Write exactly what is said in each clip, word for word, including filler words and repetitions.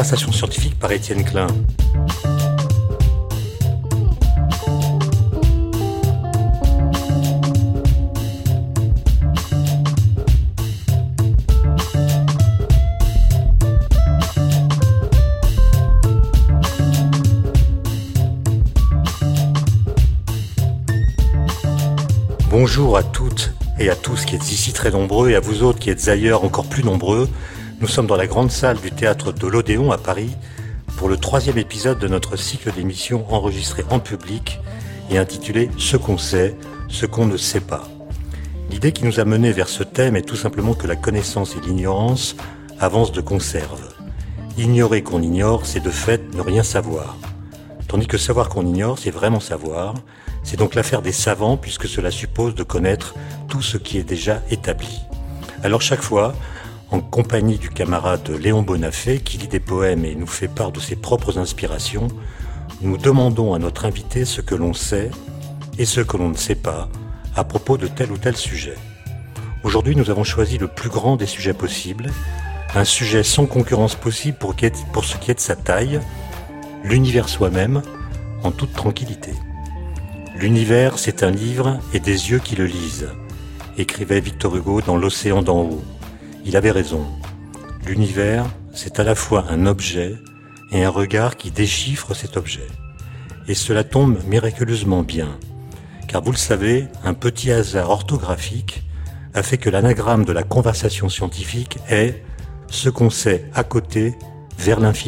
Conversation scientifique par Étienne Klein. Bonjour à toutes et à tous qui êtes ici très nombreux et à vous autres qui êtes ailleurs encore plus nombreux. Nous sommes dans la grande salle du théâtre de l'Odéon à Paris pour le troisième épisode de notre cycle d'émissions enregistré en public et intitulé « Ce qu'on sait, ce qu'on ne sait pas ». L'idée qui nous a menés vers ce thème est tout simplement que la connaissance et l'ignorance avancent de conserve. Ignorer qu'on ignore, c'est de fait ne rien savoir. Tandis que savoir qu'on ignore, c'est vraiment savoir. C'est donc l'affaire des savants puisque cela suppose de connaître tout ce qui est déjà établi. Alors chaque fois, en compagnie du camarade Léon Bonafé qui lit des poèmes et nous fait part de ses propres inspirations, nous demandons à notre invité ce que l'on sait et ce que l'on ne sait pas à propos de tel ou tel sujet. Aujourd'hui, nous avons choisi le plus grand des sujets possibles, un sujet sans concurrence possible pour, pour ce qui est de sa taille, l'univers soi-même, en toute tranquillité. L'univers, c'est un livre et des yeux qui le lisent, écrivait Victor Hugo dans L'Océan d'en haut. Il avait raison. L'univers, c'est à la fois un objet et un regard qui déchiffre cet objet. Et cela tombe miraculeusement bien. Car vous le savez, un petit hasard orthographique a fait que l'anagramme de la conversation scientifique est « ce qu'on sait à côté vers l'infini ».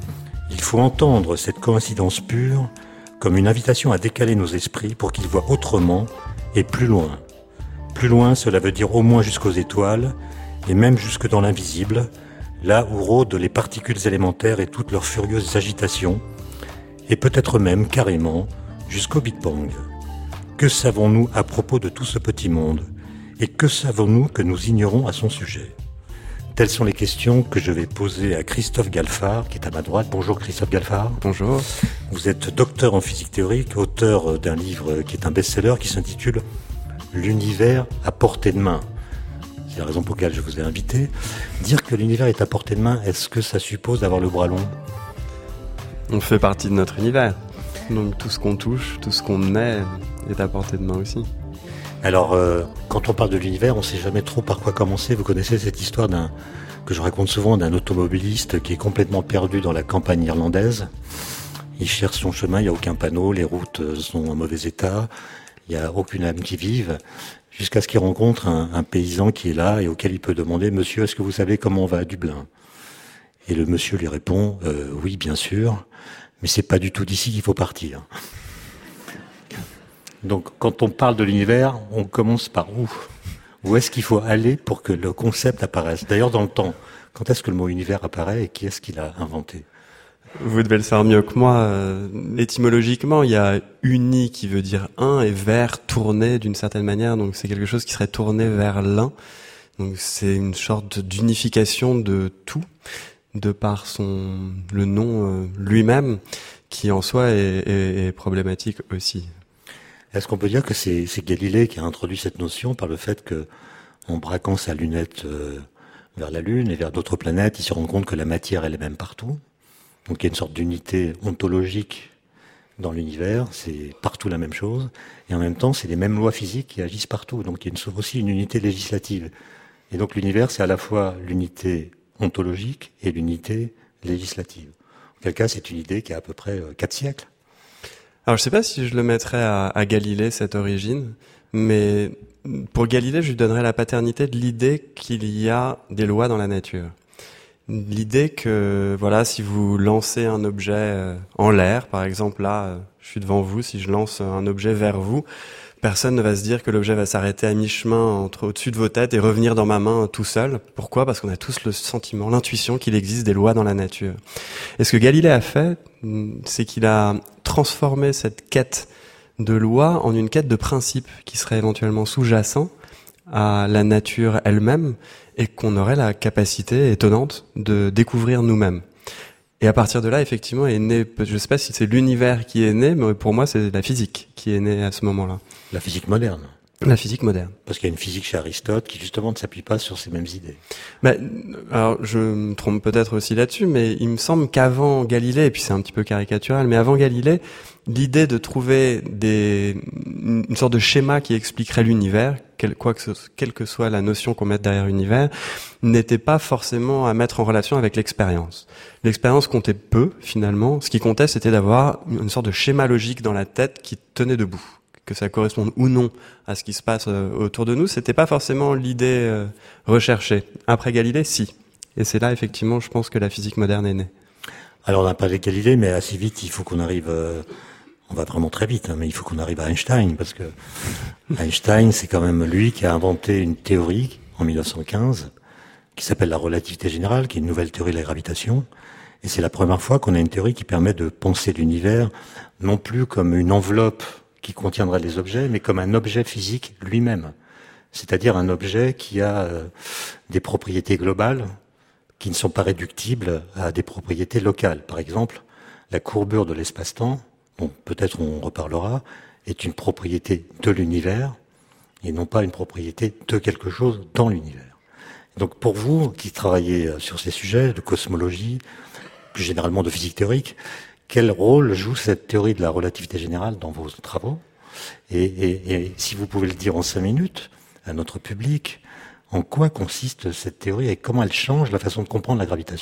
Il faut entendre cette coïncidence pure comme une invitation à décaler nos esprits pour qu'ils voient autrement et plus loin. Plus loin, cela veut dire au moins jusqu'aux étoiles, et même jusque dans l'invisible, là où rôdent les particules élémentaires et toutes leurs furieuses agitations, et peut-être même, carrément, jusqu'au Big Bang. Que savons-nous à propos de tout ce petit monde, et que savons-nous que nous ignorons à son sujet ? Telles sont les questions que je vais poser à Christophe Galfard, qui est à ma droite. Bonjour Christophe Galfard. Bonjour. Vous êtes docteur en physique théorique, auteur d'un livre qui est un best-seller qui s'intitule « L'univers à portée de main ». C'est la raison pour laquelle je vous ai invité. Dire que l'univers est à portée de main, est-ce que ça suppose d'avoir le bras long ? On fait partie de notre univers. Donc tout ce qu'on touche, tout ce qu'on est, est à portée de main aussi. Alors, euh, quand on parle de l'univers, on ne sait jamais trop par quoi commencer. Vous connaissez cette histoire d'un que je raconte souvent d'un automobiliste qui est complètement perdu dans la campagne irlandaise. Il cherche son chemin, il n'y a aucun panneau, les routes sont en mauvais état, il n'y a aucune âme qui vive, jusqu'à ce qu'il rencontre un, un paysan qui est là et auquel il peut demander « Monsieur, est-ce que vous savez comment on va à Dublin ?» Et le monsieur lui répond euh, « Oui, bien sûr, mais c'est pas du tout d'ici qu'il faut partir. » Donc, quand on parle de l'univers, on commence par où ? Où est-ce qu'il faut aller pour que le concept apparaisse ? D'ailleurs, dans le temps, quand est-ce que le mot univers apparaît et qui est-ce qui l'a inventé ? Vous devez le savoir mieux que moi. Euh, étymologiquement, il y a uni qui veut dire un et vers tourné d'une certaine manière. Donc, c'est quelque chose qui serait tourné vers l'un. Donc, c'est une sorte d'unification de tout, de par son le nom euh, lui-même, qui en soi est, est, est problématique aussi. Est-ce qu'on peut dire que c'est, c'est Galilée qui a introduit cette notion par le fait que, en braquant sa lunette euh, vers la Lune et vers d'autres planètes, il se rend compte que la matière elle est même partout. Donc il y a une sorte d'unité ontologique dans l'univers, c'est partout la même chose, et en même temps c'est les mêmes lois physiques qui agissent partout. Donc il y a une, aussi une unité législative. Et donc l'univers c'est à la fois l'unité ontologique et l'unité législative. En quel cas c'est une idée qui a à peu près euh, quatre siècles. Alors je sais pas si je le mettrais à, à Galilée, cette origine, mais pour Galilée, je lui donnerais la paternité de l'idée qu'il y a des lois dans la nature. L'idée que, voilà, si vous lancez un objet en l'air, par exemple là, je suis devant vous, si je lance un objet vers vous, personne ne va se dire que l'objet va s'arrêter à mi-chemin entre au-dessus de vos têtes et revenir dans ma main tout seul. Pourquoi ? Parce qu'on a tous le sentiment, l'intuition qu'il existe des lois dans la nature. Et ce que Galilée a fait, c'est qu'il a transformé cette quête de loi en une quête de principe qui serait éventuellement sous-jacent à la nature elle-même et qu'on aurait la capacité étonnante de découvrir nous-mêmes. Et à partir de là, effectivement, est né, je ne sais pas si c'est l'univers qui est né, mais pour moi, c'est la physique qui est née à ce moment-là. La physique moderne. La physique moderne. Parce qu'il y a une physique chez Aristote qui justement ne s'appuie pas sur ces mêmes idées. Ben, alors je me trompe peut-être aussi là-dessus, mais il me semble qu'avant Galilée, et puis c'est un petit peu caricatural, mais avant Galilée, l'idée de trouver des, une sorte de schéma qui expliquerait l'univers, quel, quoi que ce, quelle que soit la notion qu'on mette derrière l'univers, n'était pas forcément à mettre en relation avec l'expérience. L'expérience comptait peu, finalement. Ce qui comptait, c'était d'avoir une sorte de schéma logique dans la tête qui tenait debout. Que ça corresponde ou non à ce qui se passe autour de nous, c'était pas forcément l'idée euh, recherchée. Après Galilée, si. Et c'est là, effectivement, je pense que la physique moderne est née. Alors, on a parlé de Galilée, mais assez vite, il faut qu'on arrive, euh, on va vraiment très vite, hein, mais il faut qu'on arrive à Einstein, parce que Einstein, c'est quand même lui qui a inventé une théorie, en mille neuf cent quinze, qui s'appelle la relativité générale, qui est une nouvelle théorie de la gravitation. Et c'est la première fois qu'on a une théorie qui permet de penser l'univers, non plus comme une enveloppe qui contiendrait les objets, mais comme un objet physique lui-même. C'est-à-dire un objet qui a euh, des propriétés globales qui ne sont pas réductibles à des propriétés locales. Par exemple, la courbure de l'espace-temps, dont peut-être on reparlera, est une propriété de l'univers et non pas une propriété de quelque chose dans l'univers. Donc pour vous, qui travaillez sur ces sujets de cosmologie, plus généralement de physique théorique, quel rôle joue cette théorie de la relativité générale dans vos travaux ? et, et, et si vous pouvez le dire en cinq minutes à notre public, en quoi consiste cette théorie et comment elle change la façon de comprendre la gravitation ?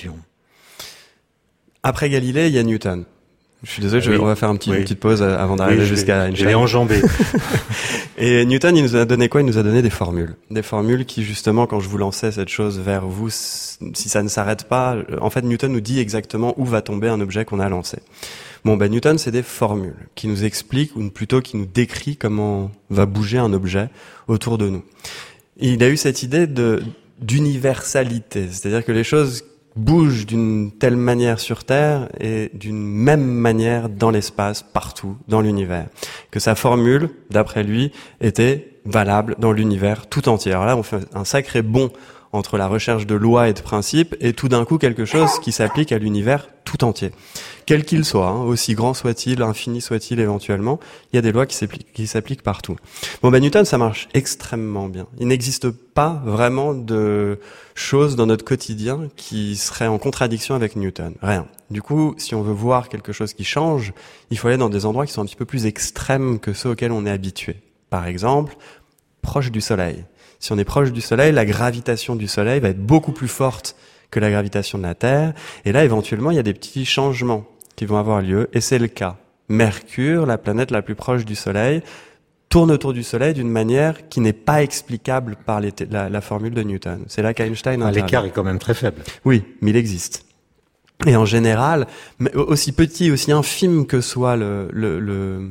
Après Galilée, il y a Newton. Je suis désolé, ah, je, oui, on va faire un petit, oui. une petite pause avant d'arriver oui, jusqu'à Einstein. Je l'ai enjambé. Et Newton, il nous a donné quoi ? Il nous a donné des formules. Des formules qui, justement, quand je vous lançais cette chose vers vous, si ça ne s'arrête pas, en fait, Newton nous dit exactement où va tomber un objet qu'on a lancé. Bon, ben, Newton, c'est des formules qui nous expliquent, ou plutôt qui nous décrit comment va bouger un objet autour de nous. Et il a eu cette idée de, d'universalité. C'est-à-dire que les choses bouge d'une telle manière sur Terre et d'une même manière dans l'espace, partout, dans l'univers. Que sa formule, d'après lui, était valable dans l'univers tout entier. Alors là, on fait un sacré bond entre la recherche de lois et de principes et tout d'un coup quelque chose qui s'applique à l'univers tout entier. Quel qu'il soit, hein, aussi grand soit-il, infini soit-il éventuellement, il y a des lois qui s'appliquent, qui s'appliquent partout. Bon, ben Newton, ça marche extrêmement bien. Il n'existe pas vraiment de choses dans notre quotidien qui seraient en contradiction avec Newton. Rien. Du coup, si on veut voir quelque chose qui change, il faut aller dans des endroits qui sont un petit peu plus extrêmes que ceux auxquels on est habitué. Par exemple, proche du Soleil. Si on est proche du Soleil, la gravitation du Soleil va être beaucoup plus forte que la gravitation de la Terre. Et là, éventuellement, il y a des petits changements qui vont avoir lieu. Et c'est le cas. Mercure, la planète la plus proche du Soleil, tourne autour du Soleil d'une manière qui n'est pas explicable par les t- la, la formule de Newton. C'est là qu'Einstein ah, intervient. L'écart est quand même très faible. Oui, mais il existe. Et en général, aussi petit, aussi infime que soit le... le, le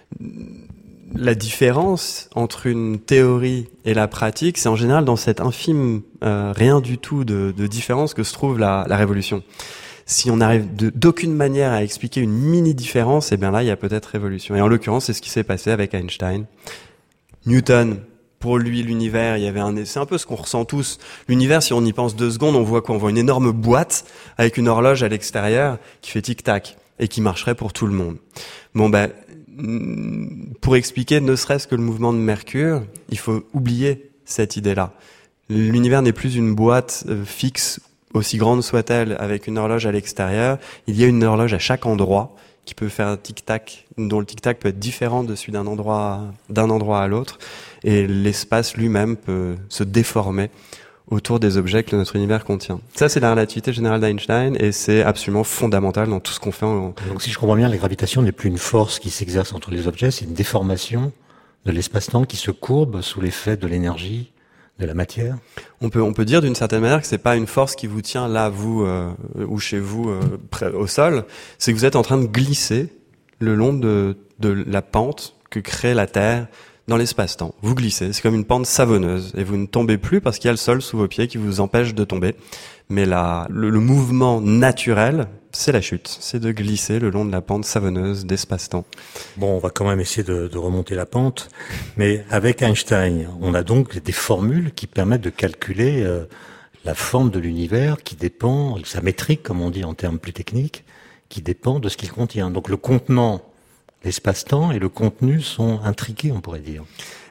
la différence entre une théorie et la pratique, c'est en général dans cette infime euh, rien du tout de, de différence que se trouve la, la révolution. Si on n'arrive de, d'aucune manière à expliquer une mini-différence, eh bien là, il y a peut-être révolution. Et en l'occurrence, c'est ce qui s'est passé avec Einstein. Newton, pour lui, l'univers, il y avait un, c'est un peu ce qu'on ressent tous. L'univers, si on y pense deux secondes, on voit quoi ? On voit une énorme boîte avec une horloge à l'extérieur qui fait tic-tac et qui marcherait pour tout le monde. Bon, ben, pour expliquer ne serait-ce que le mouvement de Mercure, il faut oublier cette idée-là. L'univers n'est plus une boîte euh, fixe, aussi grande soit-elle, avec une horloge à l'extérieur. Il y a une horloge à chaque endroit qui peut faire un tic-tac, dont le tic-tac peut être différent de celui d'un endroit, d'un endroit à l'autre. Et l'espace lui-même peut se déformer autour des objets que notre univers contient. Ça, c'est la relativité générale d'Einstein et c'est absolument fondamental dans tout ce qu'on fait. En... Donc, si je comprends bien, la gravitation n'est plus une force qui s'exerce entre les objets, c'est une déformation de l'espace-temps qui se courbe sous l'effet de l'énergie, de la matière. On peut, on peut dire d'une certaine manière que c'est pas une force qui vous tient là, vous, euh, ou chez vous, euh, près, au sol. C'est que vous êtes en train de glisser le long de, de la pente que crée la Terre dans l'espace-temps. Vous glissez, c'est comme une pente savonneuse et vous ne tombez plus parce qu'il y a le sol sous vos pieds qui vous empêche de tomber. Mais la, le, le mouvement naturel, c'est la chute, c'est de glisser le long de la pente savonneuse d'espace-temps. Bon, on va quand même essayer de, de remonter la pente, mais avec Einstein, on a donc des formules qui permettent de calculer euh, la forme de l'univers qui dépend, sa métrique, comme on dit en termes plus techniques, qui dépend de ce qu'il contient. Donc le contenant, l'espace-temps et le contenu sont intriqués, on pourrait dire.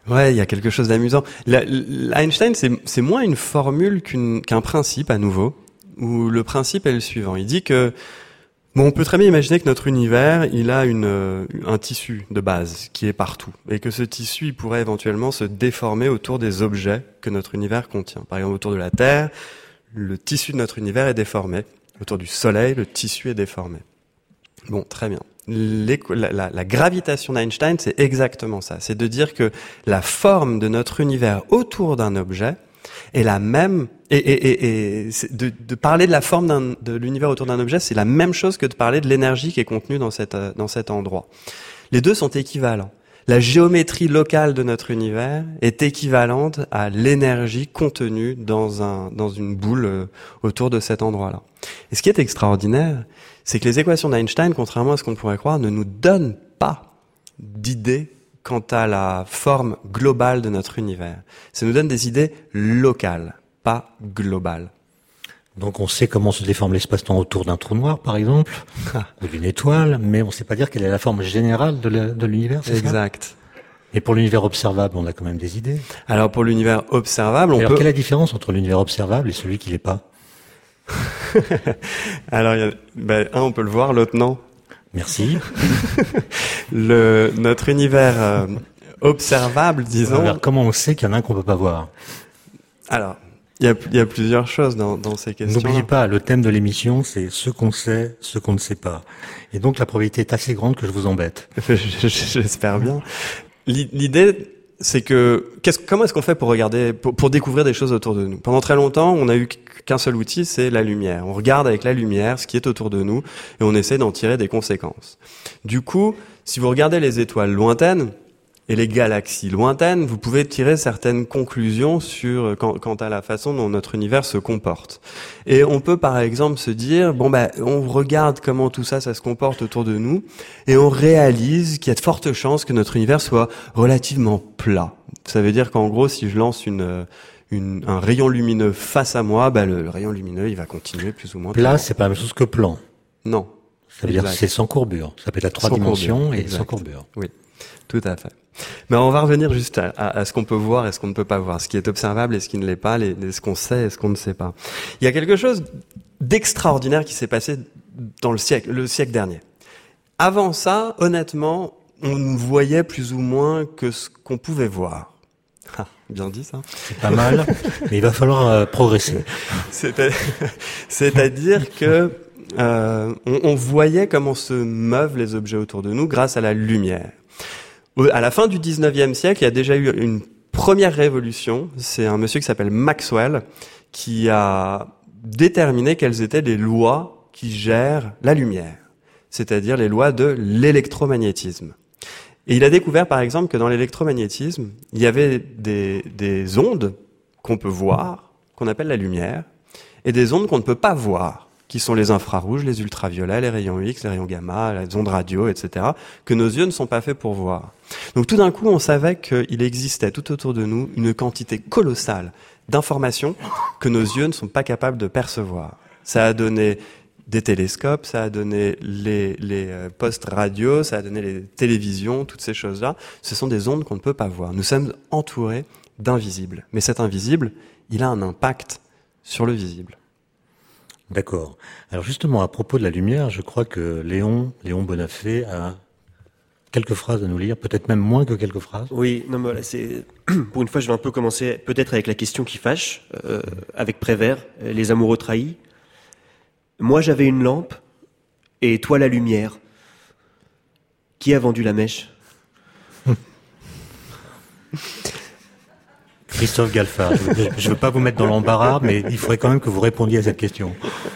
Ouais, il y a quelque chose d'amusant. La, la Einstein, c'est, c'est moins une formule qu'une, qu'un principe à nouveau, où le principe est le suivant. Il dit que, bon, on peut très bien imaginer que notre univers, il a une, un tissu de base qui est partout, et que ce tissu, il pourrait éventuellement se déformer autour des objets que notre univers contient. Par exemple, autour de la Terre, le tissu de notre univers est déformé. Autour du Soleil, le tissu est déformé. Bon, très bien. La, la, la gravitation d'Einstein, c'est exactement ça. C'est de dire que la forme de notre univers autour d'un objet est la même, et, et, et, et de, de parler de la forme d'un, de l'univers autour d'un objet, c'est la même chose que de parler de l'énergie qui est contenue dans, cette, dans cet endroit. Les deux sont équivalents. La géométrie locale de notre univers est équivalente à l'énergie contenue dans un, dans une boule autour de cet endroit-là. Et ce qui est extraordinaire, c'est que les équations d'Einstein, contrairement à ce qu'on pourrait croire, ne nous donnent pas d'idées quant à la forme globale de notre univers. Ça nous donne des idées locales, pas globales. Donc on sait comment se déforme l'espace-temps autour d'un trou noir, par exemple, ou d'une étoile, mais on ne sait pas dire quelle est la forme générale de, la, de l'univers, c'est exact. ça ? Exact. Et pour l'univers observable, on a quand même des idées. Alors pour l'univers observable, on Alors, peut... quelle est la différence entre l'univers observable et celui qui l'est pas ? Alors, il y a, ben, un, on peut le voir, l'autre non. Merci. le, notre univers euh, observable, disons. Alors, comment on sait qu'il y en a un qu'on peut pas voir ? Alors, il y a, il y a plusieurs choses dans, dans ces questions. N'oubliez pas, le thème de l'émission, c'est ce qu'on sait, ce qu'on ne sait pas. Et donc, la probabilité est assez grande que je vous embête. J'espère bien. L'idée, c'est que, qu'est-ce, comment est-ce qu'on fait pour regarder, pour, pour découvrir des choses autour de nous ? Pendant très longtemps, on a eu qu'un seul outil, c'est la lumière. On regarde avec la lumière ce qui est autour de nous et on essaie d'en tirer des conséquences. Du coup, si vous regardez les étoiles lointaines et les galaxies lointaines, vous pouvez tirer certaines conclusions sur quant, quant à la façon dont notre univers se comporte. Et on peut par exemple se dire, bon ben, on regarde comment tout ça, ça se comporte autour de nous, et on réalise qu'il y a de fortes chances que notre univers soit relativement plat. Ça veut dire qu'en gros, si je lance une, une un rayon lumineux face à moi, ben le, le rayon lumineux, il va continuer plus ou moins. Plat, c'est pas la même chose que plan. Non. Ça veut exact. dire que c'est sans courbure. Ça peut être à trois sans dimensions courbure. et exact. Sans courbure. Oui, tout à fait. Mais on va revenir juste à, à, à ce qu'on peut voir et ce qu'on ne peut pas voir, ce qui est observable et ce qui ne l'est pas, les, les, ce qu'on sait et ce qu'on ne sait pas. Il y a quelque chose d'extraordinaire qui s'est passé dans le siècle, le siècle dernier. Avant ça, honnêtement, on ne voyait plus ou moins que ce qu'on pouvait voir. Ah, bien dit ça. C'est pas mal, mais il va falloir euh, progresser. C'est-à- C'est-à-dire que euh, on, on voyait comment se meuvent les objets autour de nous grâce à la lumière. À la fin du dix-neuvième siècle, il y a déjà eu une première révolution. C'est un monsieur qui s'appelle Maxwell qui a déterminé quelles étaient les lois qui gèrent la lumière, c'est-à-dire les lois de l'électromagnétisme. Et il a découvert, par exemple, que dans l'électromagnétisme, il y avait des, des ondes qu'on peut voir, qu'on appelle la lumière, et des ondes qu'on ne peut pas voir, qui sont les infrarouges, les ultraviolets, les rayons X, les rayons gamma, les ondes radio, et cetera, que nos yeux ne sont pas faits pour voir. Donc tout d'un coup, on savait qu'il existait tout autour de nous une quantité colossale d'informations que nos yeux ne sont pas capables de percevoir. Ça a donné des télescopes, ça a donné les, les postes radio, ça a donné les télévisions, toutes ces choses-là. Ce sont des ondes qu'on ne peut pas voir. Nous sommes entourés d'invisibles. Mais cet invisible, il a un impact sur le visible. D'accord. Alors justement, à propos de la lumière, je crois que Léon, Léon Bonafé a quelques phrases à nous lire, peut-être même moins que quelques phrases. Oui, non, mais voilà, c'est pour une fois, je vais un peu commencer peut-être avec la question qui fâche, euh, avec Prévert, les amoureux trahis. Moi, j'avais une lampe, et toi la lumière. Qui a vendu la mèche ? Christophe Galfard, je ne veux pas vous mettre dans l'embarras, mais il faudrait quand même que vous répondiez à cette question.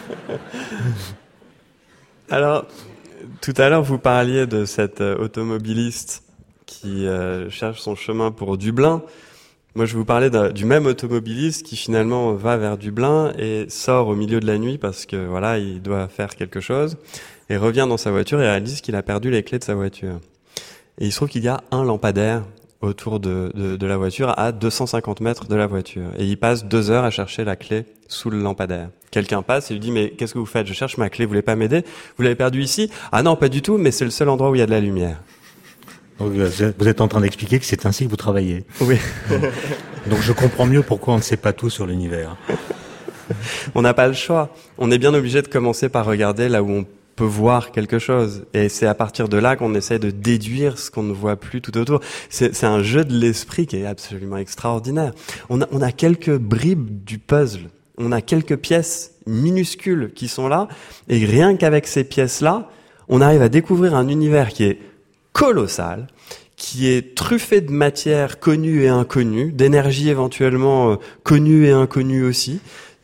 Alors, tout à l'heure, vous parliez de cet euh, automobiliste qui euh, cherche son chemin pour Dublin. Moi, je vous parlais du même automobiliste qui finalement va vers Dublin et sort au milieu de la nuit parce que voilà, il doit faire quelque chose et revient dans sa voiture et réalise qu'il a perdu les clés de sa voiture. Et il se trouve qu'il y a un lampadaire autour de, de, de la voiture à deux cent cinquante mètres de la voiture. Et il passe deux heures à chercher la clé sous le lampadaire. Quelqu'un passe et lui dit « Mais qu'est-ce que vous faites ? Je cherche ma clé, vous voulez pas m'aider ? Vous l'avez perdue ici ? » « Ah non, pas du tout, mais c'est le seul endroit où il y a de la lumière. » Vous êtes en train d'expliquer que c'est ainsi que vous travaillez. Oui. Donc je comprends mieux pourquoi on ne sait pas tout sur l'univers. On n'a pas le choix. On est bien obligé de commencer par regarder là où on peut voir quelque chose. Et c'est à partir de là qu'on essaie de déduire ce qu'on ne voit plus tout autour. C'est, c'est un jeu de l'esprit qui est absolument extraordinaire. On a, on a quelques bribes du puzzle. On a quelques pièces minuscules qui sont là. Et rien qu'avec ces pièces-là, on arrive à découvrir un univers qui est colossal, qui est truffé de matière connue et inconnue, d'énergie éventuellement euh, connue et inconnue aussi.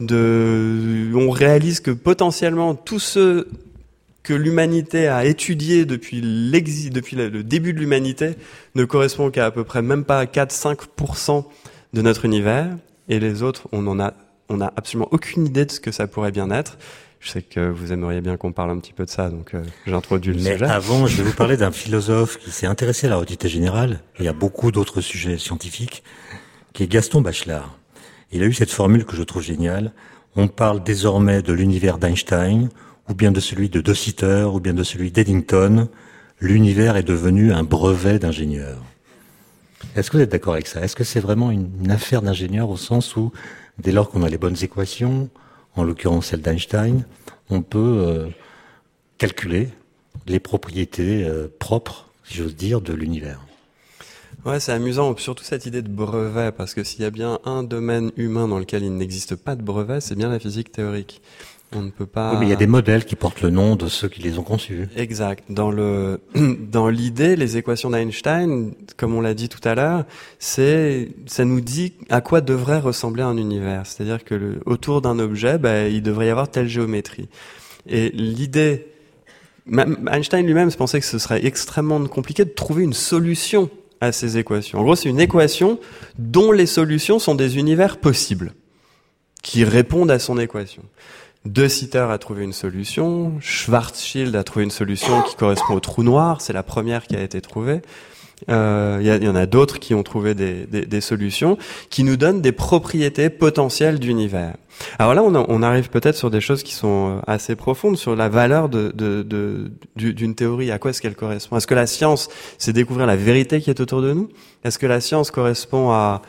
De, on réalise que potentiellement tout ce que l'humanité a étudié depuis l'exil, depuis le début de l'humanité ne correspond qu'à à peu près même pas quatre à cinq pour cent de notre univers, et les autres, on en a, on a absolument aucune idée de ce que ça pourrait bien être. Je sais que vous aimeriez bien qu'on parle un petit peu de ça, donc euh, j'introduis le Mais sujet. avant, je vais vous parler d'un philosophe qui s'est intéressé à la relativité générale. Il y a beaucoup d'autres sujets scientifiques, qui est Gaston Bachelard. Il a eu cette formule que je trouve géniale. On parle désormais de l'univers d'Einstein, ou bien de celui de De Sitter, ou bien de celui d'Eddington. L'univers est devenu un brevet d'ingénieur. Est-ce que vous êtes d'accord avec ça? Est-ce que c'est vraiment une, une affaire d'ingénieur au sens où, dès lors qu'on a les bonnes équations, en l'occurrence celle d'Einstein, on peut euh, calculer les propriétés euh, propres, si j'ose dire, de l'univers? Ouais, c'est amusant, surtout cette idée de brevet, parce que s'il y a bien un domaine humain dans lequel il n'existe pas de brevet, c'est bien la physique théorique. On ne peut pas. Oui, mais il y a des modèles qui portent le nom de ceux qui les ont conçus. Exact. Dans le, dans l'idée, les équations d'Einstein, comme on l'a dit tout à l'heure, c'est, ça nous dit à quoi devrait ressembler un univers. C'est-à-dire que le, autour d'un objet, ben, il devrait y avoir telle géométrie. Et l'idée, même Einstein lui-même pensait que ce serait extrêmement compliqué de trouver une solution à ces équations. En gros, c'est une équation dont les solutions sont des univers possibles, qui répondent à son équation. De Sitter a trouvé une solution, Schwarzschild a trouvé une solution qui correspond au trou noir, c'est la première qui a été trouvée. Euh, il y, y en a d'autres qui ont trouvé des, des, des solutions qui nous donnent des propriétés potentielles d'univers. Alors là, on, a, on arrive peut-être sur des choses qui sont assez profondes, sur la valeur de, de, de, d'une théorie. À quoi est-ce qu'elle correspond? Est-ce que la science, c'est découvrir la vérité qui est autour de nous? Est-ce que la science correspond à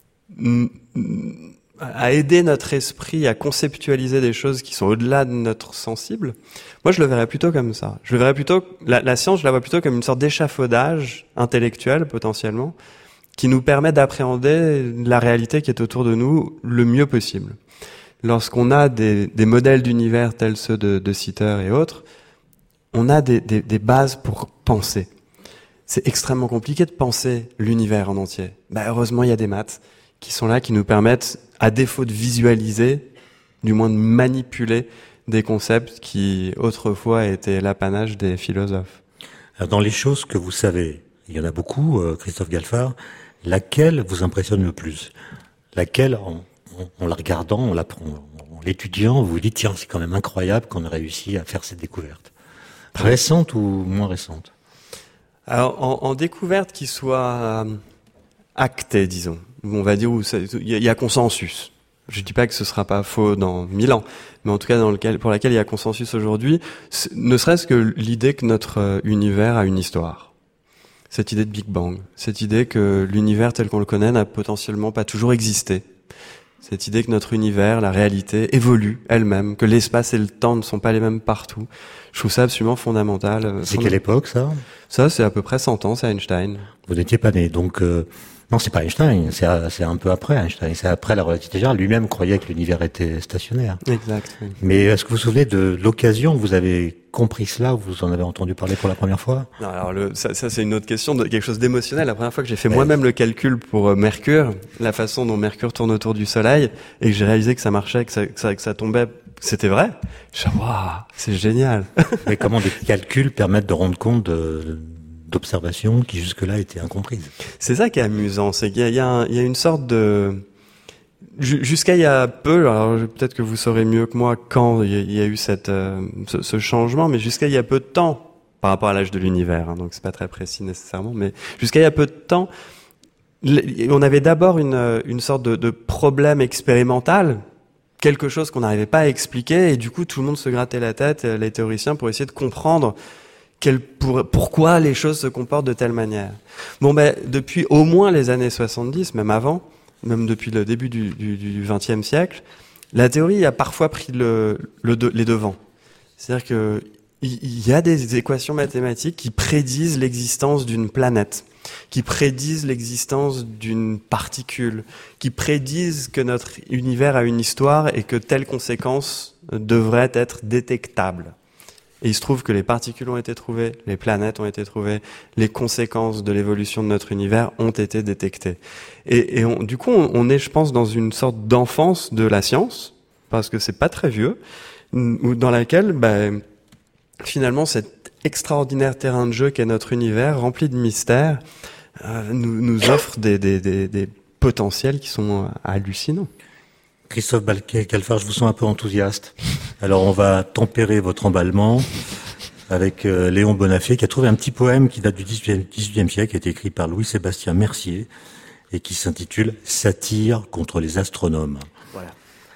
à aider notre esprit à conceptualiser des choses qui sont au-delà de notre sensible? Moi, je le verrais plutôt comme ça. Je le verrais plutôt, la, la science, je la vois plutôt comme une sorte d'échafaudage intellectuel, potentiellement, qui nous permet d'appréhender la réalité qui est autour de nous le mieux possible. Lorsqu'on a des, des modèles d'univers tels ceux de, de Sitter et autres, on a des, des, des bases pour penser. C'est extrêmement compliqué de penser l'univers en entier. Bah, heureusement, il y a des maths qui sont là, qui nous permettent, à défaut de visualiser, du moins de manipuler des concepts qui, autrefois, étaient l'apanage des philosophes. Alors, dans les choses que vous savez, il y en a beaucoup, euh, Christophe Galfard, laquelle vous impressionne le plus? Laquelle, en, en, en la regardant, en, la, en, en l'étudiant, vous vous dites, tiens, c'est quand même incroyable qu'on ait réussi à faire cette découverte. Récente ou moins récente? Alors, en, en découverte qui soit euh, actée, disons, on va dire où il y, y a consensus. Je dis pas que ce sera pas faux dans mille ans, mais en tout cas dans lequel, pour laquelle il y a consensus aujourd'hui, ne serait-ce que l'idée que notre univers a une histoire. Cette idée de Big Bang, cette idée que l'univers tel qu'on le connaît n'a potentiellement pas toujours existé. Cette idée que notre univers, la réalité, évolue elle-même, que l'espace et le temps ne sont pas les mêmes partout. Je trouve ça absolument fondamental. C'est quelle époque, ça? Ça, c'est à peu près cent ans, c'est Einstein. Vous n'étiez pas né, donc... Euh... Non, c'est pas Einstein, c'est, c'est un peu après Einstein, c'est après la relativité générale. Lui-même croyait que l'univers était stationnaire. Exact. Oui. Mais est-ce que vous vous souvenez de l'occasion où vous avez compris cela, où vous en avez entendu parler pour la première fois? Non, alors le, ça, ça c'est une autre question, de quelque chose d'émotionnel. La première fois que j'ai fait ouais. moi-même le calcul pour euh, Mercure, la façon dont Mercure tourne autour du Soleil, et que j'ai réalisé que ça marchait, que ça, que ça, que ça tombait, c'était vrai. Je suis waouh, c'est génial. Mais comment des calculs permettent de rendre compte de d'observations qui jusque-là étaient incomprises? C'est ça qui est amusant, c'est qu'il y a, il y a, un, il y a une sorte de... Jusqu'à il y a peu, alors peut-être que vous saurez mieux que moi quand il y a eu cette, euh, ce, ce changement, mais jusqu'à il y a peu de temps, par rapport à l'âge de l'univers, hein, donc c'est pas très précis nécessairement, mais jusqu'à il y a peu de temps, on avait d'abord une, une sorte de, de problème expérimental, quelque chose qu'on n'arrivait pas à expliquer, et du coup tout le monde se grattait la tête, les théoriciens, pour essayer de comprendre quel pour, pourquoi les choses se comportent de telle manière. Bon, ben, depuis au moins les années soixante-dix, même avant, même depuis le début du, du, du vingtième siècle, la théorie a parfois pris le, le de, les devants. C'est-à-dire que il y a des équations mathématiques qui prédisent l'existence d'une planète, qui prédisent l'existence d'une particule, qui prédisent que notre univers a une histoire et que telle conséquence devrait être détectable. Et il se trouve que les particules ont été trouvées, les planètes ont été trouvées, les conséquences de l'évolution de notre univers ont été détectées. Et, et on, du coup, on, on est, je pense, dans une sorte d'enfance de la science, parce que c'est pas très vieux, dans laquelle, ben, finalement, cet extraordinaire terrain de jeu qu'est notre univers, rempli de mystères, euh, nous, nous offre des, des, des, des potentiels qui sont hallucinants. Christophe Balquet-Calfard, je vous sens un peu enthousiaste. Alors on va tempérer votre emballement avec euh, Léon Bonnafé, qui a trouvé un petit poème qui date du dix-huitième siècle, qui a été écrit par Louis-Sébastien Mercier et qui s'intitule « Satire contre les astronomes ». Voilà.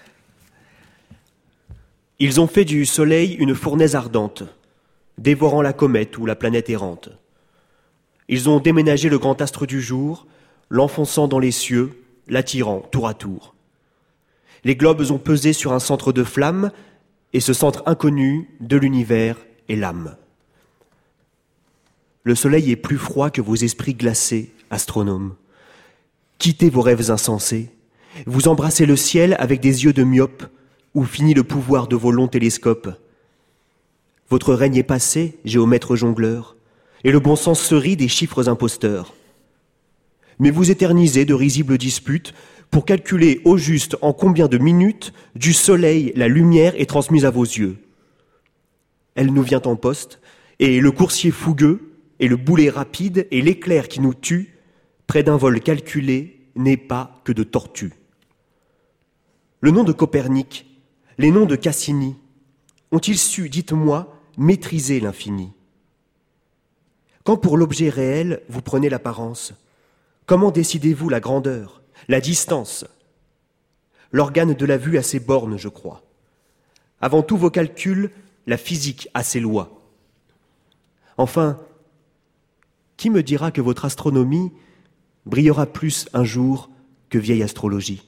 Ils ont fait du soleil une fournaise ardente, dévorant la comète ou la planète errante. Ils ont déménagé le grand astre du jour, l'enfonçant dans les cieux, l'attirant tour à tour. Les globes ont pesé sur un centre de flamme, et ce centre inconnu de l'univers est l'âme. Le soleil est plus froid que vos esprits glacés, astronomes. Quittez vos rêves insensés. Vous embrassez le ciel avec des yeux de myope, où finit le pouvoir de vos longs télescopes. Votre règne est passé, géomètre jongleur, et le bon sens se rit des chiffres imposteurs. Mais vous éternisez de risibles disputes pour calculer au juste en combien de minutes du soleil la lumière est transmise à vos yeux. Elle nous vient en poste, et le coursier fougueux, et le boulet rapide, et l'éclair qui nous tue, près d'un vol calculé, n'est pas que de tortue. Le nom de Copernic, les noms de Cassini, ont-ils su, dites-moi, maîtriser l'infini? Quand pour l'objet réel, vous prenez l'apparence, comment décidez-vous la grandeur, la distance? L'organe de la vue a ses bornes, je crois. Avant tous vos calculs, la physique a ses lois. Enfin, qui me dira que votre astronomie brillera plus un jour que vieille astrologie?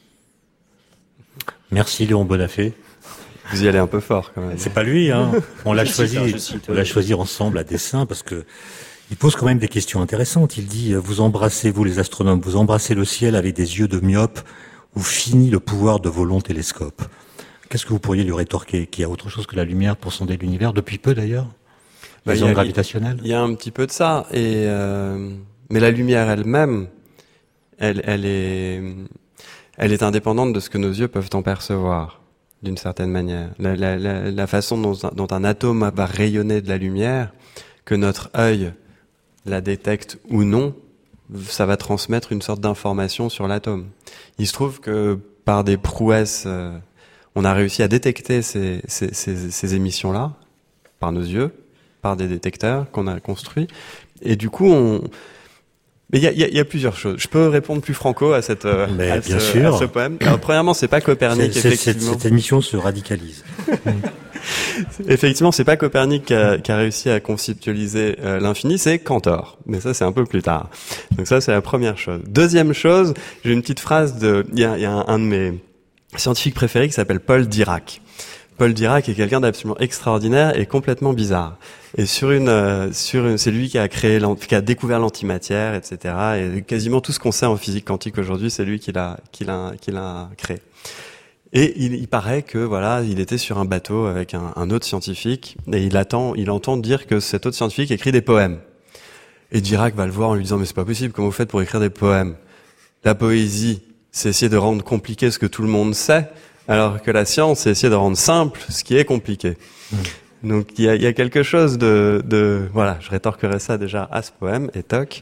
Merci Léon Bonnafé. Vous y allez un peu fort quand même. C'est pas lui, hein. On l'a Je choisi, cite, hein, je cite, on l'a choisi ensemble à dessein parce que il pose quand même des questions intéressantes. Il dit, vous embrassez, vous les astronomes, vous embrassez le ciel avec des yeux de myope, où finit le pouvoir de vos longs télescopes. Qu'est-ce que vous pourriez lui rétorquer? Qu'il y a autre chose que la lumière pour sonder l'univers, depuis peu d'ailleurs? Bah, Les ondes gravitationnelles? Il y a un petit peu de ça. Et euh, mais la lumière elle-même, elle, elle est, elle est indépendante de ce que nos yeux peuvent en percevoir, d'une certaine manière. La, la, la, la façon dont, dont un atome va rayonner de la lumière, que notre œil la détecte ou non, ça va transmettre une sorte d'information sur l'atome. Il se trouve que par des prouesses, euh, on a réussi à détecter ces, ces, ces, ces émissions-là, par nos yeux, par des détecteurs qu'on a construits. Et du coup, on... Mais il y a, y, a, y a plusieurs choses. Je peux répondre plus franco à, cette, à, bien ce, sûr. à ce poème. Alors, premièrement, c'est pas Copernic, c'est, effectivement. Cette, cette émission se radicalise. Effectivement, c'est pas Copernic qui a, qui a réussi à conceptualiser euh, l'infini, c'est Cantor. Mais ça, c'est un peu plus tard. Donc ça, c'est la première chose. Deuxième chose, j'ai une petite phrase de... Il y a, y a un, un de mes scientifiques préférés qui s'appelle Paul Dirac. Paul Dirac est quelqu'un d'absolument extraordinaire et complètement bizarre. Et sur une, euh, sur une, c'est lui qui a créé, qui a découvert l'antimatière, et cetera. Et quasiment tout ce qu'on sait en physique quantique aujourd'hui, c'est lui qui l'a, qui l'a, qui l'a créé. Et il, il paraît que voilà, il était sur un bateau avec un, un autre scientifique et il attend, il entend dire que cet autre scientifique écrit des poèmes. Et Dirac va le voir en lui disant mais c'est pas possible, comment vous faites pour écrire des poèmes? La poésie, c'est essayer de rendre compliqué ce que tout le monde sait, alors que la science, c'est essayer de rendre simple ce qui est compliqué. Mmh. Donc il y a, y a quelque chose de, de voilà, je rétorquerai ça déjà à ce poème et toc.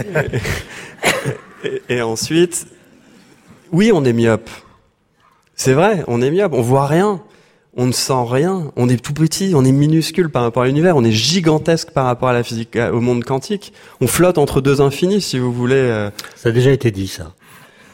et, et, et ensuite, oui, on est myope. C'est vrai, on est myope, on voit rien, on ne sent rien, on est tout petit, on est minuscule par rapport à l'univers, on est gigantesque par rapport à la physique, au monde quantique. On flotte entre deux infinis, si vous voulez. Euh... Ça a déjà été dit, ça.